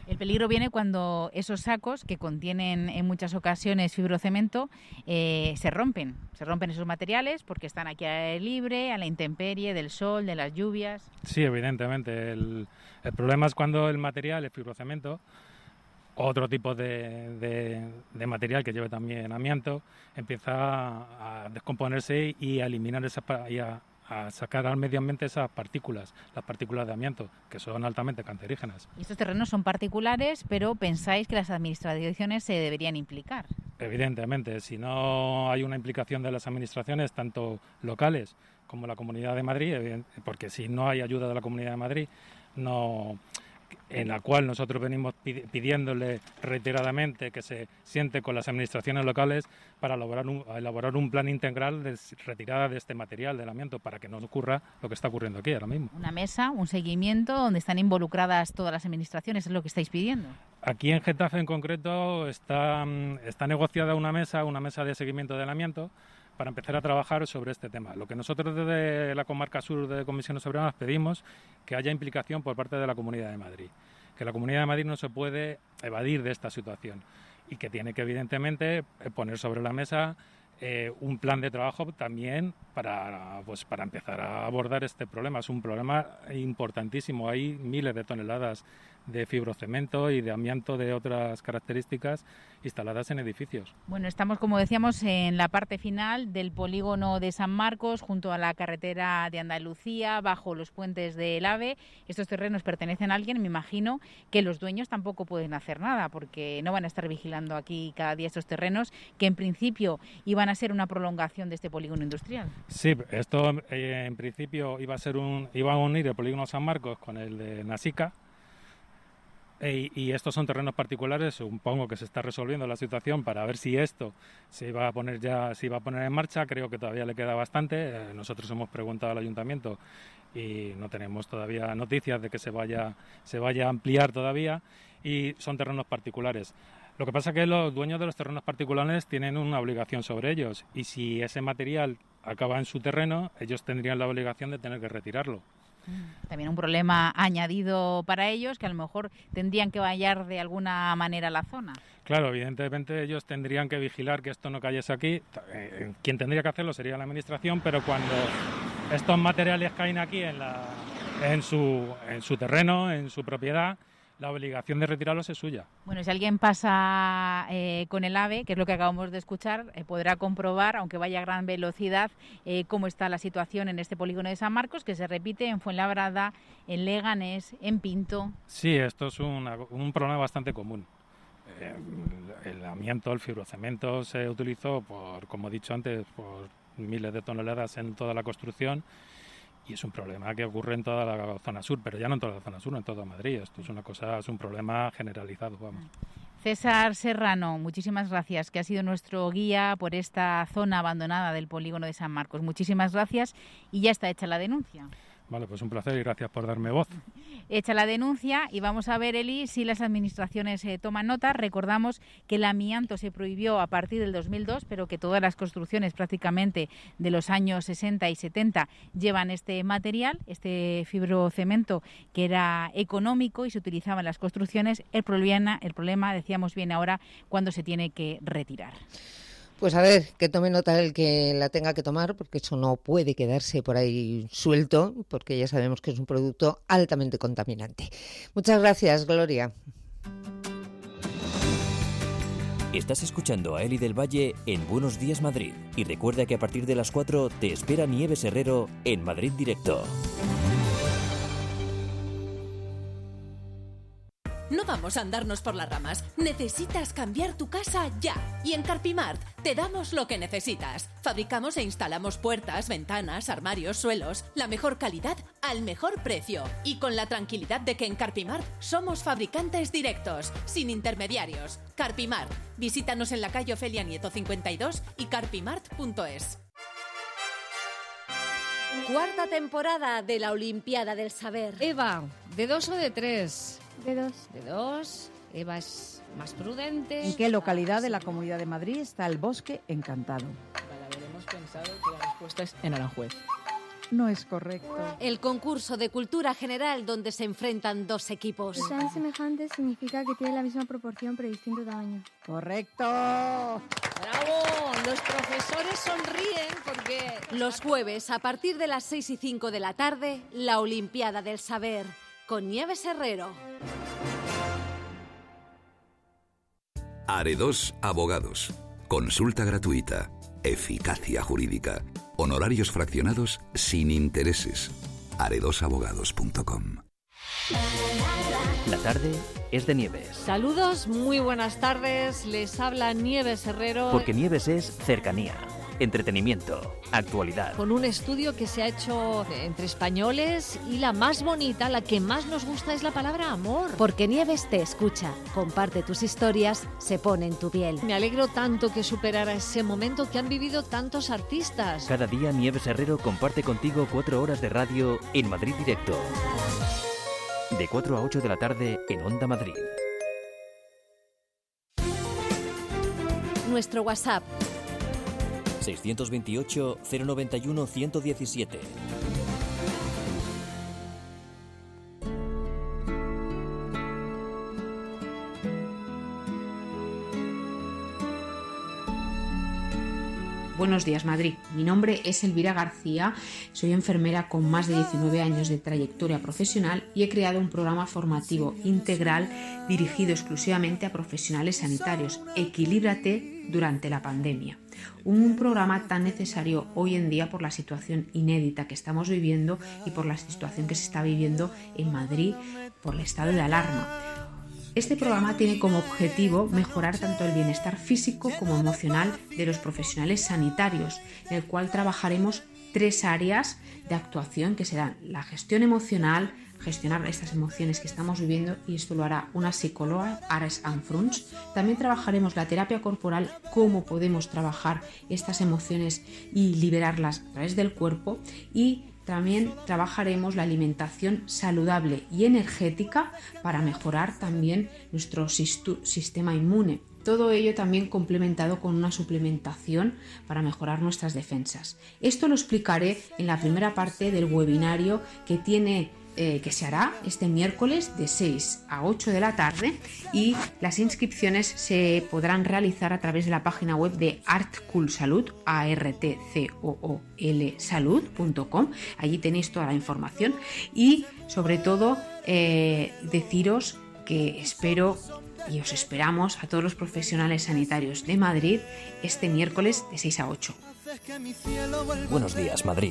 El peligro viene cuando esos sacos, que contienen en muchas ocasiones fibrocemento, eh, se rompen. Se rompen esos materiales porque están aquí al aire libre, a la intemperie, del sol, de las lluvias. Sí, evidentemente. El, el problema es cuando el material, el fibrocemento, otro tipo de, de, de material que lleve también amianto, empieza a descomponerse y a eliminar esas y a, a sacar al medio ambiente esas partículas, las partículas de amianto, que son altamente cancerígenas. Y estos terrenos son particulares, pero pensáis que las administraciones se deberían implicar. Evidentemente, si no hay una implicación de las administraciones, tanto locales como la Comunidad de Madrid, porque si no hay ayuda de la Comunidad de Madrid, no... en la cual nosotros venimos pidiéndole reiteradamente que se siente con las administraciones locales para elaborar un, elaborar un plan integral de retirada de este material, del amianto, para que no ocurra lo que está ocurriendo aquí ahora mismo. Una mesa, un seguimiento donde están involucradas todas las administraciones, es lo que estáis pidiendo. Aquí en Getafe en concreto está, está negociada una mesa, una mesa de seguimiento del amianto, para empezar a trabajar sobre este tema. Lo que nosotros desde la Comarca Sur de Comisiones Obreras pedimos que haya implicación por parte de la Comunidad de Madrid, que la Comunidad de Madrid no se puede evadir de esta situación y que tiene que evidentemente poner sobre la mesa eh, un plan de trabajo también para, pues, para empezar a abordar este problema. Es un problema importantísimo, hay miles de toneladas de fibrocemento y de amianto de otras características instaladas en edificios. Bueno, estamos, como decíamos, en la parte final del polígono de San Marcos, junto a la carretera de Andalucía, bajo los puentes del AVE. Estos terrenos pertenecen a alguien, me imagino que los dueños tampoco pueden hacer nada, porque no van a estar vigilando aquí cada día estos terrenos, que en principio iban a ser una prolongación de este polígono industrial. Sí, esto eh, en principio iba a ser un, iba a unir el polígono San Marcos con el de Nasica. E, y estos son terrenos particulares, supongo que se está resolviendo la situación para ver si esto se iba a poner ya, se iba a poner en marcha. Creo que todavía le queda bastante. Eh, nosotros hemos preguntado al ayuntamiento y no tenemos todavía noticias de que se vaya, se vaya a ampliar todavía, y son terrenos particulares. Lo que pasa es que los dueños de los terrenos particulares tienen una obligación sobre ellos, y si ese material acaba en su terreno, ellos tendrían la obligación de tener que retirarlo. También un problema añadido para ellos, que a lo mejor tendrían que vallar de alguna manera la zona. Claro, evidentemente ellos tendrían que vigilar que esto no cayese aquí. Quien tendría que hacerlo sería la administración, pero cuando estos materiales caen aquí en, la, en, su, en su terreno, en su propiedad, la obligación de retirarlos es suya. Bueno, si alguien pasa eh, con el AVE, que es lo que acabamos de escuchar, eh, podrá comprobar, aunque vaya a gran velocidad, eh, cómo está la situación en este polígono de San Marcos, que se repite en Fuenlabrada, en Leganés, en Pinto. Sí, esto es una, un problema bastante común. Eh, el amianto, el fibrocemento se utilizó, por, como he dicho antes, por miles de toneladas en toda la construcción. Y es un problema que ocurre en toda la zona sur, pero ya no en toda la zona sur, en toda Madrid. Esto es una cosa, es un problema generalizado, vamos. César Serrano, muchísimas gracias, que ha sido nuestro guía por esta zona abandonada del polígono de San Marcos. Muchísimas gracias, y ya está hecha la denuncia. Vale, pues un placer y gracias por darme voz. Hecha la denuncia, y vamos a ver, Eli, si las administraciones eh, toman nota. Recordamos que el amianto se prohibió a partir del dos mil dos, pero que todas las construcciones prácticamente de los años sesenta y setenta llevan este material, este fibrocemento, que era económico y se utilizaba en las construcciones. El problema, el problema, decíamos bien ahora, cuando se tiene que retirar. Pues a ver, que tome nota el que la tenga que tomar, porque eso no puede quedarse por ahí suelto, porque ya sabemos que es un producto altamente contaminante. Muchas gracias, Gloria. Estás escuchando a Eli del Valle en Buenos Días Madrid. Y recuerda que a partir de las cuatro te espera Nieves Herrero en Madrid Directo. No vamos a andarnos por las ramas. Necesitas cambiar tu casa ya. Y en Carpimart te damos lo que necesitas. Fabricamos e instalamos puertas, ventanas, armarios, suelos. La mejor calidad al mejor precio. Y con la tranquilidad de que en Carpimart somos fabricantes directos, sin intermediarios. Carpimart. Visítanos en la calle Ofelia Nieto cincuenta y dos y carpimart punto es. Cuarta temporada de la Olimpiada del Saber. Eva, ¿de dos o de tres? De dos. De dos. Eva es más prudente. ¿En qué localidad de la Comunidad de Madrid está el Bosque Encantado? Vale, a ver, hemos pensado que la respuesta es en Aranjuez. no es correcto. El concurso de cultura general donde se enfrentan dos equipos. Si sean semejantes significa que tienen la misma proporción pero distinto tamaño. ¡Correcto! ¡Bravo! Los profesores sonríen porque... Los jueves, a partir de las seis y cinco de la tarde, la Olimpiada del Saber, con Nieves Herrero. Aredos Abogados. Consulta gratuita. Eficacia jurídica. Honorarios fraccionados sin intereses. aredos abogados punto com. La tarde es de Nieves. Saludos, muy buenas tardes. Les habla Nieves Herrero. Porque Nieves es cercanía, entretenimiento, actualidad. Con un estudio que se ha hecho entre españoles y la más bonita, la que más nos gusta es la palabra amor. Porque Nieves te escucha, comparte tus historias, se pone en tu piel. Me alegro tanto que superara ese momento que han vivido tantos artistas. Cada día Nieves Herrero comparte contigo cuatro horas de radio en Madrid Directo. De cuatro a ocho de la tarde en Onda Madrid. Nuestro WhatsApp seiscientos veintiocho, cero noventa y uno, ciento diecisiete. Buenos días, Madrid. Mi nombre es Elvira García, soy enfermera con más de diecinueve años de trayectoria profesional y he creado un programa formativo integral dirigido exclusivamente a profesionales sanitarios, Equilíbrate durante la pandemia. Un programa tan necesario hoy en día por la situación inédita que estamos viviendo y por la situación que se está viviendo en Madrid por el estado de alarma. Este programa tiene como objetivo mejorar tanto el bienestar físico como emocional de los profesionales sanitarios, en el cual trabajaremos tres áreas de actuación que serán la gestión emocional, gestionar estas emociones que estamos viviendo, y esto lo hará una psicóloga, Ares Anfruns. También trabajaremos la terapia corporal, cómo podemos trabajar estas emociones y liberarlas a través del cuerpo, y también trabajaremos la alimentación saludable y energética para mejorar también nuestro sistema inmune. Todo ello también complementado con una suplementación para mejorar nuestras defensas. Esto lo explicaré en la primera parte del webinario que tiene Eh, que se hará este miércoles de seis a ocho de la tarde, y las inscripciones se podrán realizar a través de la página web de Artcool Salud, A R T C O O L salud punto com. Allí tenéis toda la información y sobre todo eh, deciros que espero y os esperamos a todos los profesionales sanitarios de Madrid este miércoles de seis a ocho. Buenos días, Madrid.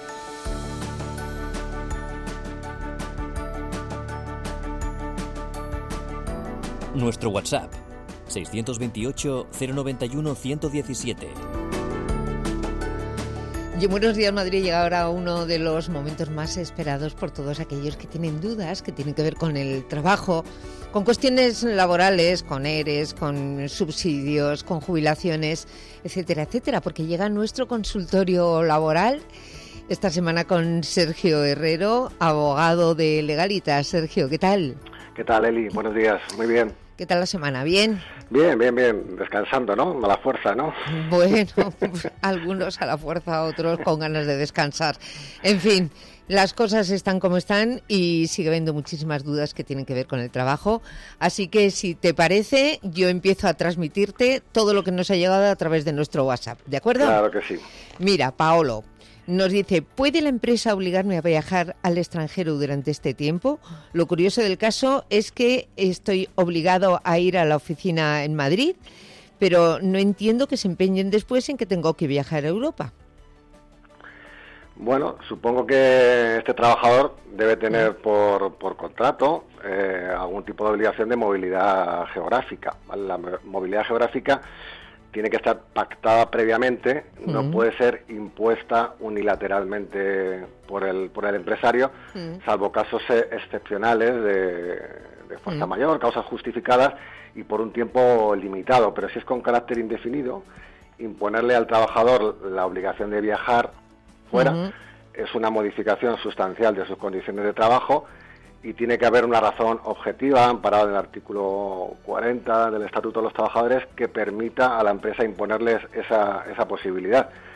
Nuestro WhatsApp, seiscientos veintiocho, cero noventa y uno, ciento diecisiete. Y en Buenos Días Madrid llega ahora uno de los momentos más esperados por todos aquellos que tienen dudas, que tienen que ver con el trabajo, con cuestiones laborales, con E R E S, con subsidios, con jubilaciones, etcétera, etcétera, porque llega nuestro consultorio laboral esta semana con Sergio Herrero, abogado de Legalitas. Sergio, ¿qué tal? ¿Qué tal, Eli? Buenos días, muy bien. ¿Qué tal la semana? ¿Bien? Bien, bien, bien, descansando, ¿no? A la fuerza, ¿no? Bueno, pues, algunos a la fuerza, otros con ganas de descansar. En fin, las cosas están como están y sigue habiendo muchísimas dudas que tienen que ver con el trabajo. Así que, si te parece, yo empiezo a transmitirte todo lo que nos ha llegado a través de nuestro WhatsApp, ¿de acuerdo? Claro que sí. Mira, Paolo nos dice: ¿puede la empresa obligarme a viajar al extranjero durante este tiempo? Lo curioso del caso es que estoy obligado a ir a la oficina en Madrid, pero no entiendo que se empeñen después en que tengo que viajar a Europa. Bueno, supongo que este trabajador debe tener por, por contrato eh, algún tipo de obligación de movilidad geográfica. La movilidad geográfica tiene que estar pactada previamente, no mm. puede ser impuesta unilateralmente por el por el empresario, mm. salvo casos excepcionales de, de fuerza mm. mayor, causas justificadas y por un tiempo limitado. Pero si es con carácter indefinido, imponerle al trabajador la obligación de viajar fuera mm. es una modificación sustancial de sus condiciones de trabajo, y tiene que haber una razón objetiva amparada en el artículo cuarenta del Estatuto de los Trabajadores que permita a la empresa imponerles esa, esa posibilidad.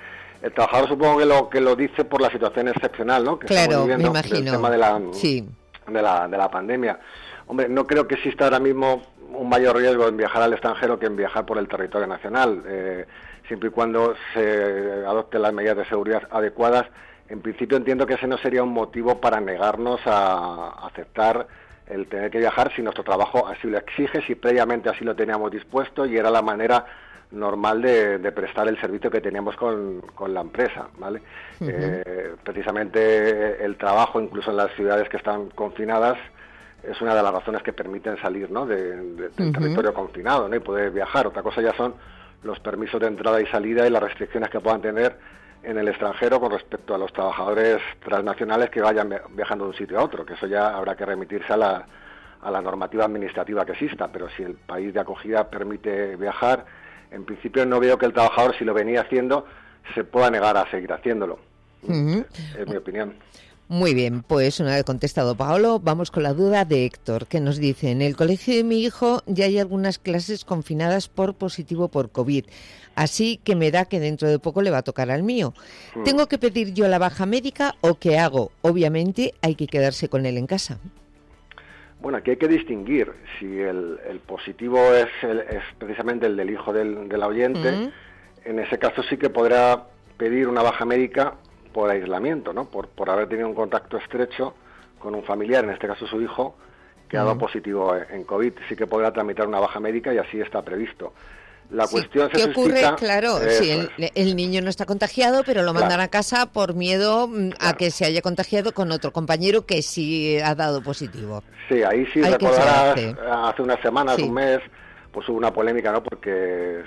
el trabajador supongo que lo que lo dice por la situación excepcional, ¿no? Que claro, estamos viviendo, me imagino. el tema de la, sí. de la de la pandemia. Hombre, no creo que exista ahora mismo un mayor riesgo en viajar al extranjero que en viajar por el territorio nacional, eh, siempre y cuando se adopten las medidas de seguridad adecuadas. En principio entiendo que ese no sería un motivo para negarnos a aceptar el tener que viajar si nuestro trabajo así lo exige, si previamente así lo teníamos dispuesto y era la manera normal de, de prestar el servicio que teníamos con, con la empresa, ¿vale? Uh-huh. Eh, precisamente el trabajo, incluso en las ciudades que están confinadas, es una de las razones que permiten salir, ¿no?, de, de, del uh-huh. territorio confinado, ¿no?, y poder viajar. Otra cosa ya son los permisos de entrada y salida y las restricciones que puedan tener en el extranjero con respecto a los trabajadores transnacionales que vayan viajando de un sitio a otro, que eso ya habrá que remitirse a la, a la normativa administrativa que exista, pero si el país de acogida permite viajar, en principio no veo que el trabajador, si lo venía haciendo, se pueda negar a seguir haciéndolo. Uh-huh. Es mi opinión. Muy bien, pues una vez contestado Paolo, vamos con la duda de Héctor, que nos dice: en el colegio de mi hijo ya hay algunas clases confinadas por positivo por COVID, así que me da que dentro de poco le va a tocar al mío. Mm. ¿Tengo que pedir yo la baja médica o qué hago? Obviamente hay que quedarse con él en casa. Bueno, aquí hay que distinguir si el, el positivo es, el, es precisamente el del hijo del, del oyente. Mm. En ese caso sí que podrá pedir una baja médica por aislamiento, ¿no? Por, por haber tenido un contacto estrecho con un familiar, en este caso su hijo, que mm. ha dado positivo en COVID. Sí que podrá tramitar una baja médica y así está previsto. La sí, cuestión se ¿qué ocurre? suscita, Claro, si el, el niño no está contagiado, pero lo mandan claro. a casa por miedo claro. a que se haya contagiado con otro compañero que sí ha dado positivo. Sí, ahí sí Hay recordarás, hace? hace unas semanas, sí. un mes, pues hubo una polémica, ¿no? Porque eh,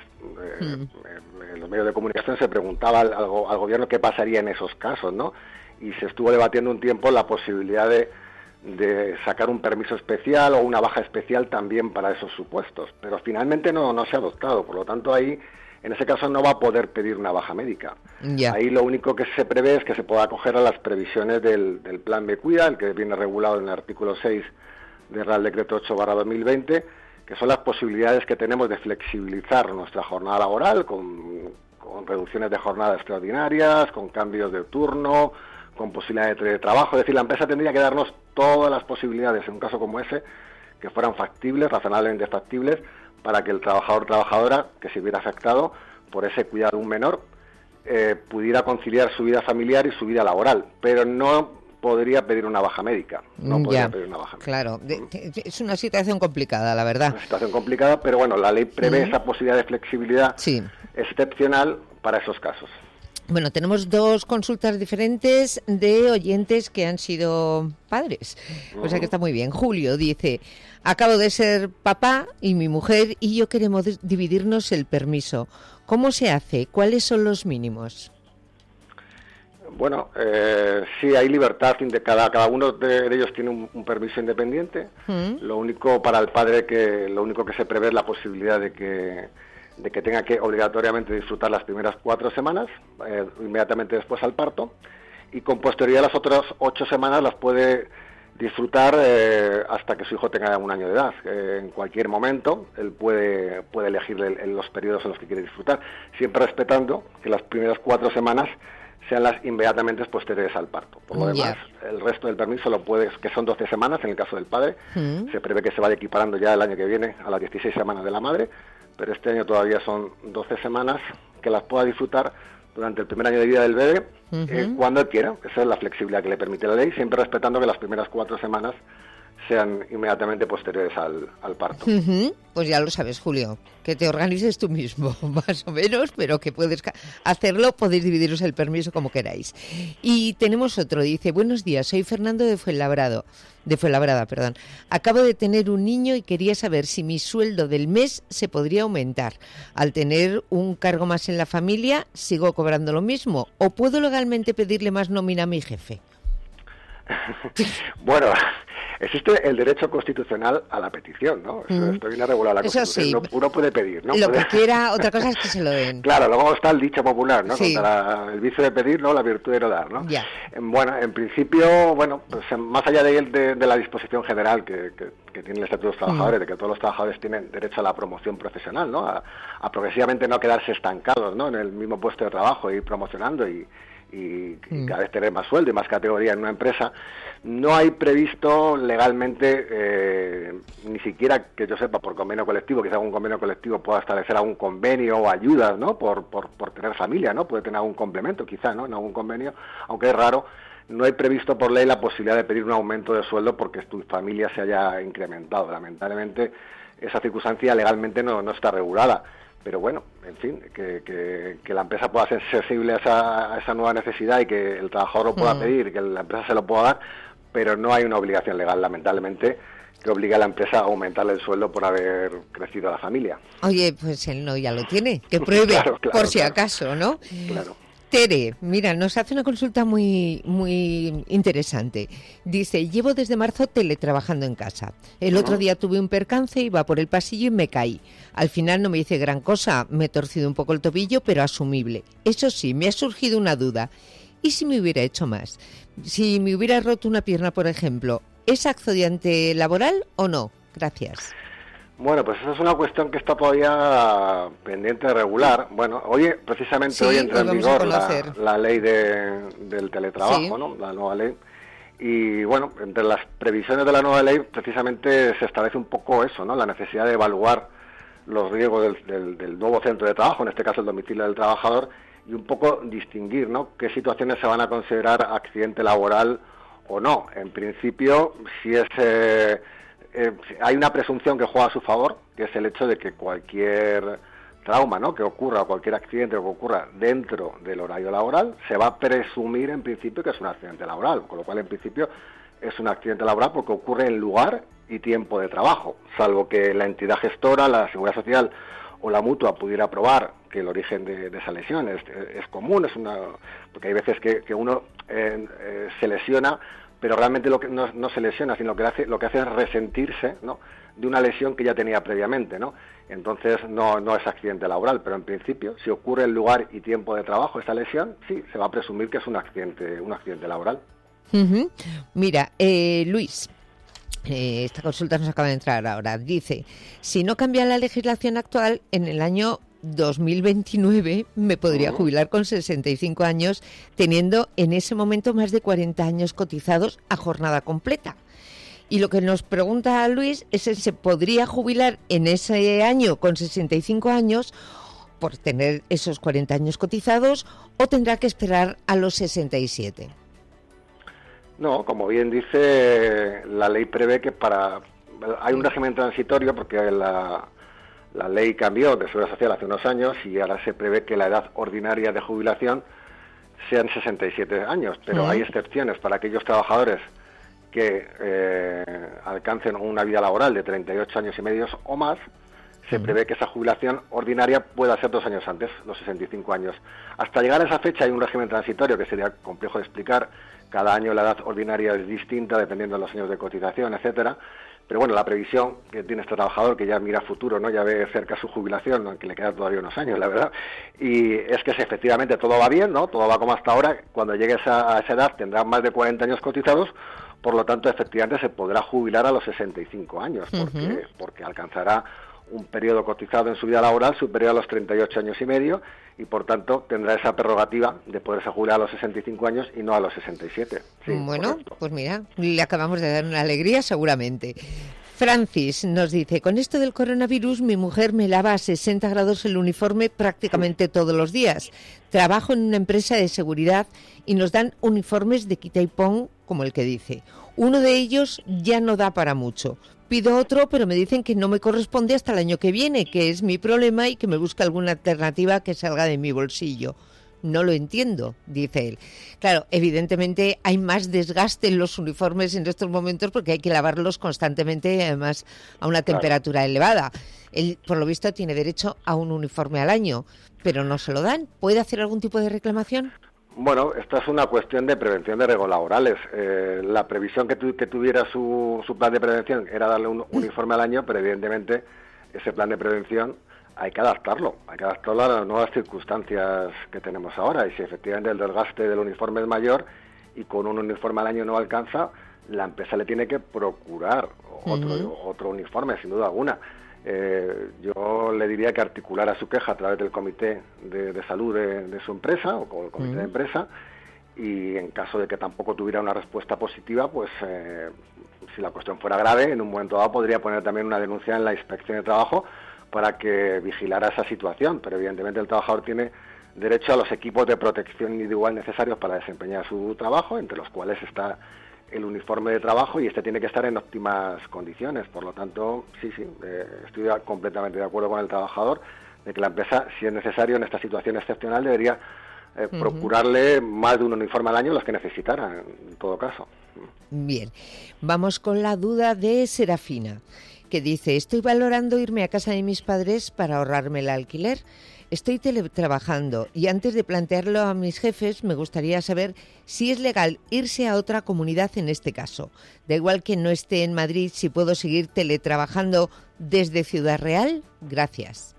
mm. en los medios de comunicación se preguntaba al, al gobierno qué pasaría en esos casos, ¿no? Y se estuvo debatiendo un tiempo la posibilidad de de sacar un permiso especial o una baja especial también para esos supuestos, pero finalmente no, no se ha adoptado, por lo tanto ahí, en ese caso no va a poder pedir una baja médica. Yeah. Ahí lo único que se prevé es que se pueda acoger a las previsiones del, del Plan Me Cuida, el que viene regulado en el artículo seis del Real Decreto ocho barra dos mil veinte, que son las posibilidades que tenemos de flexibilizar nuestra jornada laboral con, con reducciones de jornada extraordinarias, con cambios de turno, con posibilidad de teletrabajo. Es decir, la empresa tendría que darnos todas las posibilidades en un caso como ese que fueran factibles, razonablemente factibles, para que el trabajador o trabajadora que se hubiera afectado por ese cuidado de un menor eh, pudiera conciliar su vida familiar y su vida laboral, pero no podría pedir una baja médica. No podría ya, pedir una baja médica. Claro, es una situación complicada, la verdad. Una situación complicada, pero bueno, la ley prevé mm. esa posibilidad de flexibilidad sí. excepcional para esos casos. Bueno, tenemos dos consultas diferentes de oyentes que han sido padres, o sea que está muy bien. Julio dice: acabo de ser papá y mi mujer y yo queremos dividirnos el permiso. ¿Cómo se hace? ¿Cuáles son los mínimos? Bueno, eh, sí, hay libertad, de cada, cada uno de ellos tiene un, un permiso independiente. ¿Mm? Lo único para el padre que lo único que se prevé es la posibilidad de que de que tenga que obligatoriamente disfrutar las primeras cuatro semanas, eh, inmediatamente después al parto, y con posterioridad las otras ocho semanas las puede disfrutar eh, hasta que su hijo tenga un año de edad. Eh, en cualquier momento él puede, puede elegir el, el, los periodos en los que quiere disfrutar, siempre respetando que las primeras cuatro semanas sean las inmediatamente posteriores al parto. Por lo demás, yeah. el resto del permiso lo puede, que son doce semanas en el caso del padre, mm. se prevé que se vaya equiparando ya el año que viene a las dieciséis semanas de la madre, pero este año todavía son doce semanas que las pueda disfrutar durante el primer año de vida del bebé, uh-huh. eh, cuando él quiera. Esa es la flexibilidad que le permite la ley, siempre respetando que las primeras cuatro semanas sean inmediatamente posteriores al, al parto. Uh-huh. Pues ya lo sabes, Julio, que te organices tú mismo, más o menos, pero que puedes hacerlo, podéis dividiros el permiso como queráis. Y tenemos otro, dice: buenos días, soy Fernando de Fuenlabrado, de Fuenlabrada, perdón. Acabo de tener un niño y quería saber si mi sueldo del mes se podría aumentar. Al tener un cargo más en la familia, ¿sigo cobrando lo mismo? ¿O puedo legalmente pedirle más nómina a mi jefe? Bueno, Existe el derecho constitucional a la petición, ¿no? Eso, mm. Esto viene a regular la Eso Constitución. sí. No, uno puede pedir, ¿no? Lo puede... que quiera, otra cosa es que se lo den. Claro, luego está el dicho popular, ¿no? Sí. Contra la, el vicio de pedir, ¿no? La virtud de no dar, ¿no? Ya. Bueno, en principio, bueno, pues más allá de, de, de la disposición general que, que, que tiene el Estatuto de los Trabajadores, mm. de que todos los trabajadores tienen derecho a la promoción profesional, ¿no? A, a progresivamente no quedarse estancados, ¿no? En el mismo puesto de trabajo, ir promocionando y, y, mm. y cada vez tener más sueldo y más categoría en una empresa. No hay previsto legalmente, eh, ni siquiera que yo sepa, por convenio colectivo, quizá algún convenio colectivo pueda establecer algún convenio o ayudas, ¿no? Por, por, por tener familia, ¿no? Puede tener algún complemento, quizá, ¿no? En algún convenio, aunque es raro. No hay previsto por ley la posibilidad de pedir un aumento de sueldo porque tu familia se haya incrementado. Lamentablemente, esa circunstancia legalmente no, no está regulada. Pero bueno, en fin, que, que, que la empresa pueda ser sensible a esa, a esa nueva necesidad y que el trabajador lo pueda mm. pedir, que la empresa se lo pueda dar, pero no hay una obligación legal, lamentablemente, que obligue a la empresa a aumentarle el sueldo por haber crecido la familia. Oye, pues él no ya lo tiene, que pruebe, claro, claro, por si claro. acaso, ¿no? Claro. Tere, mira, nos hace una consulta muy muy interesante. Dice, llevo desde marzo teletrabajando en casa. El otro día tuve un percance, iba por el pasillo y me caí. Al final no me hice gran cosa, me he torcido un poco el tobillo, pero asumible. Eso sí, me ha surgido una duda. ¿Y si me hubiera hecho más? Si me hubiera roto una pierna, por ejemplo, ¿es accidente laboral o no? Gracias. Bueno, pues esa es una cuestión que está todavía pendiente de regular. Bueno, hoy, precisamente sí, hoy entra en vigor la, la ley de, del teletrabajo, sí. ¿no? La nueva ley. Y bueno, entre las previsiones de la nueva ley, precisamente se establece un poco eso, ¿no? La necesidad de evaluar los riesgos del, del, del nuevo centro de trabajo, en este caso el domicilio del trabajador, y un poco distinguir, ¿no? Qué situaciones se van a considerar accidente laboral o no. En principio, si es... Eh, Eh, hay una presunción que juega a su favor, que es el hecho de que cualquier trauma, ¿no? que ocurra, o cualquier accidente que ocurra dentro del horario laboral, se va a presumir en principio que es un accidente laboral, con lo cual en principio es un accidente laboral porque ocurre en lugar y tiempo de trabajo, salvo que la entidad gestora, la Seguridad Social o la mutua pudiera probar que el origen de, de esa lesión es, es común, es una porque hay veces que, que uno eh, eh, se lesiona, pero realmente lo que no, no se lesiona, sino lo que hace, lo que hace es resentirse, ¿no? de una lesión que ya tenía previamente, ¿no? Entonces no, no es accidente laboral, pero en principio, si ocurre el lugar y tiempo de trabajo esta lesión, sí, se va a presumir que es un accidente, un accidente laboral. Uh-huh. Mira, eh, Luis, eh, esta consulta nos acaba de entrar ahora. Dice, si no cambia la legislación actual, en el año dos mil veintinueve me podría jubilar con sesenta y cinco años, teniendo en ese momento más de cuarenta años cotizados a jornada completa. Y lo que nos pregunta Luis es si se podría jubilar en ese año con sesenta y cinco años por tener esos cuarenta años cotizados o tendrá que esperar a los sesenta y siete. No, como bien dice, la ley prevé que para... Hay un régimen transitorio porque la... La ley cambió de Seguridad Social hace unos años y ahora se prevé que la edad ordinaria de jubilación sean sesenta y siete años, pero uh-huh. hay excepciones para aquellos trabajadores que eh, alcancen una vida laboral de treinta y ocho años y medio o más. Se uh-huh. prevé que esa jubilación ordinaria pueda ser dos años antes, los sesenta y cinco años. Hasta llegar a esa fecha hay un régimen transitorio que sería complejo de explicar. Cada año la edad ordinaria es distinta dependiendo de los años de cotización, etcétera. Pero bueno, la previsión que tiene este trabajador, que ya mira futuro, ¿no? Ya ve cerca su jubilación, ¿no? Que le quedan todavía unos años, la verdad, y es que si efectivamente todo va bien, ¿no? Todo va como hasta ahora, cuando llegue a esa, a esa edad tendrá más de cuarenta años cotizados, por lo tanto, efectivamente se podrá jubilar a los sesenta y cinco años, porque, uh-huh. porque alcanzará un periodo cotizado en su vida laboral superior a los treinta y ocho años y medio, y por tanto tendrá esa prerrogativa de poderse jubilar a los sesenta y cinco años y no a los sesenta y siete. Sí, bueno, correcto. Pues mira, le acabamos de dar una alegría seguramente. Francis nos dice, con esto del coronavirus mi mujer me lava a sesenta grados el uniforme prácticamente todos los días. Trabajo en una empresa de seguridad y nos dan uniformes de quita y pon, como el que dice. Uno de ellos ya no da para mucho. Pido otro, pero me dicen que no me corresponde hasta el año que viene, que es mi problema y que me busque alguna alternativa que salga de mi bolsillo. No lo entiendo, dice él. Claro, evidentemente hay más desgaste en los uniformes en estos momentos porque hay que lavarlos constantemente y además a una temperatura claro. elevada. Él, por lo visto, tiene derecho a un uniforme al año, pero no se lo dan. ¿Puede hacer algún tipo de reclamación? Bueno, esta es una cuestión de prevención de riesgos laborales. Eh, la previsión que, tu, que tuviera su, su plan de prevención era darle un uniforme al año, pero evidentemente ese plan de prevención hay que adaptarlo, hay que adaptarlo a las nuevas circunstancias que tenemos ahora. Y si efectivamente el desgaste del uniforme es mayor y con un uniforme al año no alcanza, la empresa le tiene que procurar otro, uh-huh. otro uniforme, sin duda alguna. Eh, yo le diría que articulara su queja a través del comité de, de salud de, de su empresa o con el comité uh-huh. de empresa, y en caso de que tampoco tuviera una respuesta positiva, pues eh, si la cuestión fuera grave, en un momento dado podría poner también una denuncia en la inspección de trabajo para que vigilara esa situación, pero evidentemente el trabajador tiene derecho a los equipos de protección individual necesarios para desempeñar su trabajo, entre los cuales está el uniforme de trabajo, y este tiene que estar en óptimas condiciones. Por lo tanto, sí, sí, eh, estoy completamente de acuerdo con el trabajador de que la empresa, si es necesario en esta situación excepcional, debería eh, uh-huh. procurarle más de un uniforme al año, los que necesitara, en todo caso. Bien, vamos con la duda de Serafina, que dice: estoy valorando irme a casa de mis padres para ahorrarme el alquiler. Estoy teletrabajando y antes de plantearlo a mis jefes me gustaría saber si es legal irse a otra comunidad en este caso. Da igual que no esté en Madrid, si puedo seguir teletrabajando desde Ciudad Real. Gracias.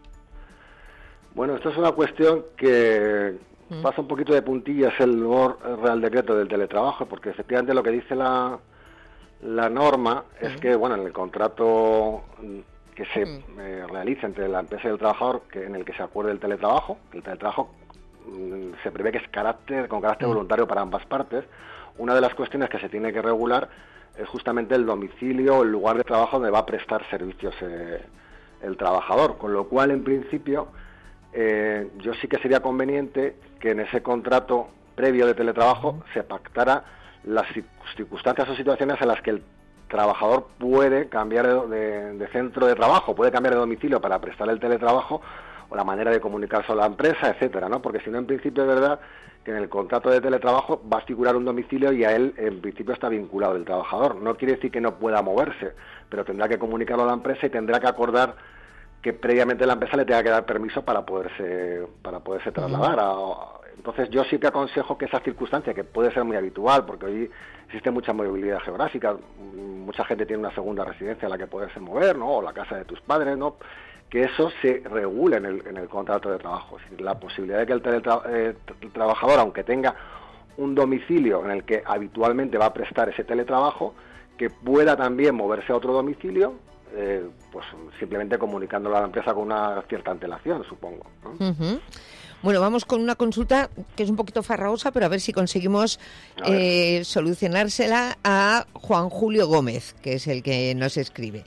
Bueno, esto es una cuestión que mm. pasa un poquito de puntillas el nuevo Real Decreto del teletrabajo, porque efectivamente lo que dice la, la norma mm. es que, bueno, en el contrato que se eh, realiza entre la empresa y el trabajador, que en el que se acuerde el teletrabajo, el teletrabajo mm, se prevé que es carácter con carácter mm. voluntario para ambas partes. Una de las cuestiones que se tiene que regular es justamente el domicilio o el lugar de trabajo donde va a prestar servicios eh, el trabajador, con lo cual, en principio, eh, yo sí que sería conveniente que en ese contrato previo de teletrabajo mm. se pactara las circunstancias o situaciones en las que el trabajador puede cambiar de, de centro de trabajo, puede cambiar de domicilio para prestar el teletrabajo, o la manera de comunicarse a la empresa, etcétera, ¿no? Porque si no, en principio es verdad que en el contrato de teletrabajo va a figurar un domicilio y a él en principio está vinculado el trabajador. No quiere decir que no pueda moverse, pero tendrá que comunicarlo a la empresa y tendrá que acordar que previamente la empresa le tenga que dar permiso para poderse para poderse trasladar. A, entonces yo sí que aconsejo que esa circunstancia, que puede ser muy habitual, porque hoy existe mucha movilidad geográfica, mucha gente tiene una segunda residencia a la que poderse mover, ¿no? O la casa de tus padres, ¿no? Que eso se regule en el, en el contrato de trabajo. Es decir, la posibilidad de que el, teletra- eh, el trabajador, aunque tenga un domicilio en el que habitualmente va a prestar ese teletrabajo, que pueda también moverse a otro domicilio, eh, pues simplemente comunicándolo a la empresa con una cierta antelación, supongo, ¿no? Uh-huh. Bueno, vamos con una consulta que es un poquito farragosa, pero a ver si conseguimos eh, solucionársela a Juan Julio Gómez, que es el que nos escribe.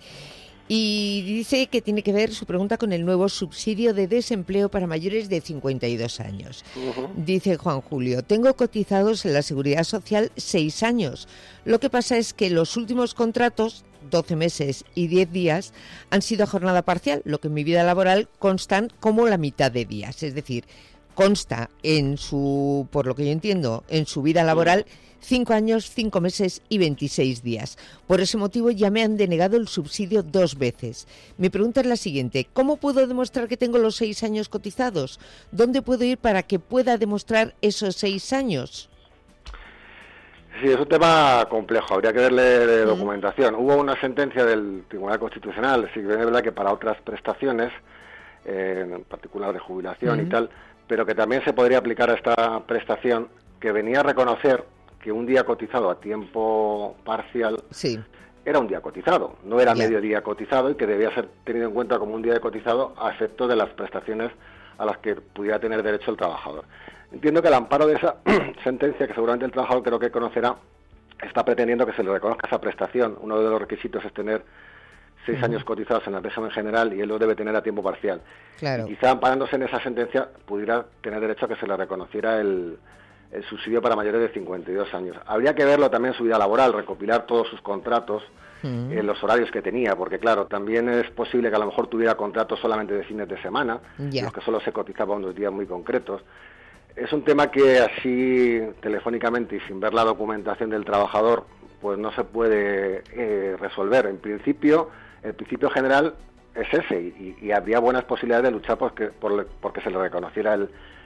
Y dice que tiene que ver su pregunta con el nuevo subsidio de desempleo para mayores de cincuenta y dos años. Uh-huh. Dice Juan Julio: tengo cotizados en la Seguridad Social seis años. Lo que pasa es que los últimos contratos, doce meses y diez días, han sido a jornada parcial, lo que en mi vida laboral constan como la mitad de días. Es decir, consta en su, por lo que yo entiendo, en su vida laboral cinco años, cinco meses y veintiséis días. Por ese motivo ya me han denegado el subsidio dos veces. Mi pregunta es la siguiente: ¿cómo puedo demostrar que tengo los seis años cotizados? ¿Dónde puedo ir para que pueda demostrar esos seis años? Sí, es un tema complejo, habría que verle de documentación. Mm. Hubo una sentencia del Tribunal Constitucional, sí que es verdad que para otras prestaciones, eh, en particular de jubilación mm. y tal, pero que también se podría aplicar a esta prestación, que venía a reconocer que un día cotizado a tiempo parcial sí. era un día cotizado, no era yeah. medio día cotizado, y que debía ser tenido en cuenta como un día de cotizado a efecto de las prestaciones a las que pudiera tener derecho el trabajador. Entiendo que el amparo de esa sentencia, que seguramente el trabajador creo que conocerá, está pretendiendo que se le reconozca esa prestación. Uno de los requisitos es tener seis uh-huh. años cotizados en el régimen general, y él lo debe tener a tiempo parcial. Claro. Y quizá amparándose en esa sentencia pudiera tener derecho a que se le reconociera el, el subsidio para mayores de cincuenta y dos años. Habría que verlo también en su vida laboral, recopilar todos sus contratos, uh-huh. en los horarios que tenía, porque claro, también es posible que a lo mejor tuviera contratos solamente de fines de semana, yeah. los que solo se cotizaba unos días muy concretos. Es un tema que así telefónicamente y sin ver la documentación del trabajador, pues no se puede eh, resolver. En principio, el principio general es ese, y, y habría buenas posibilidades de luchar porque, por, porque se le reconociera el,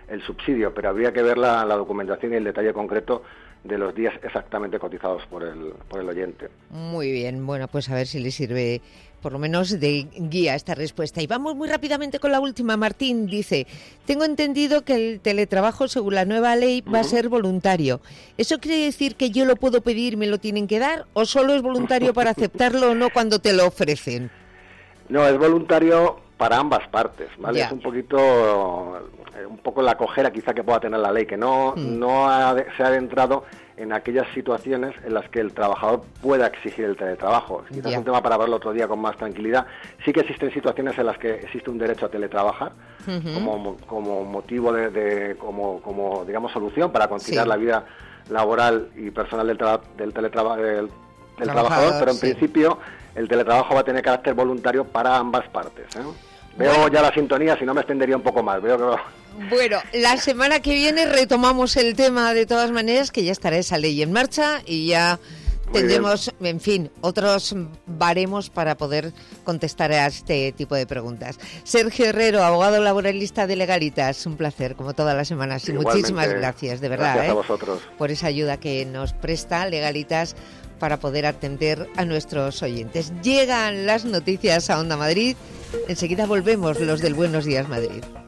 el subsidio, pero habría que ver la, la documentación y el detalle concreto de los días exactamente cotizados por el, por el oyente. Muy bien, bueno, pues a ver si le sirve por lo menos de guía esta respuesta. Y vamos muy rápidamente con la última. Martín dice, tengo entendido que el teletrabajo, según la nueva ley, va uh-huh. a ser voluntario. ¿Eso quiere decir que yo lo puedo pedir, me lo tienen que dar, o solo es voluntario para aceptarlo o no cuando te lo ofrecen? No, es voluntario para ambas partes, ¿vale? Ya. Es un poquito, un poco la cojera quizá que pueda tener la ley, que no, mm. no ha, se ha adentrado en aquellas situaciones en las que el trabajador pueda exigir el teletrabajo. Quizás es un tema para verlo otro día con más tranquilidad. Sí que existen situaciones en las que existe un derecho a teletrabajar uh-huh. como, como motivo de, de como, como digamos solución para conciliar sí. la vida laboral y personal del, tra- del teletrabajo del, del trabajador, pero en sí. principio el teletrabajo va a tener carácter voluntario para ambas partes, ¿eh? Veo bueno. ya la sintonía, si no me extendería un poco más. Veo que... Bueno, la semana que viene retomamos el tema de todas maneras, que ya estará esa ley en marcha y ya tendremos, en fin, otros baremos para poder contestar a este tipo de preguntas. Sergio Herrero, abogado laboralista de Legalitas, un placer, como todas las semanas. Y igualmente, muchísimas gracias, de verdad, gracias ¿eh? a vosotros. por esa ayuda que nos presta Legalitas para poder atender a nuestros oyentes. Llegan las noticias a Onda Madrid. Enseguida volvemos, los del Buenos Días Madrid.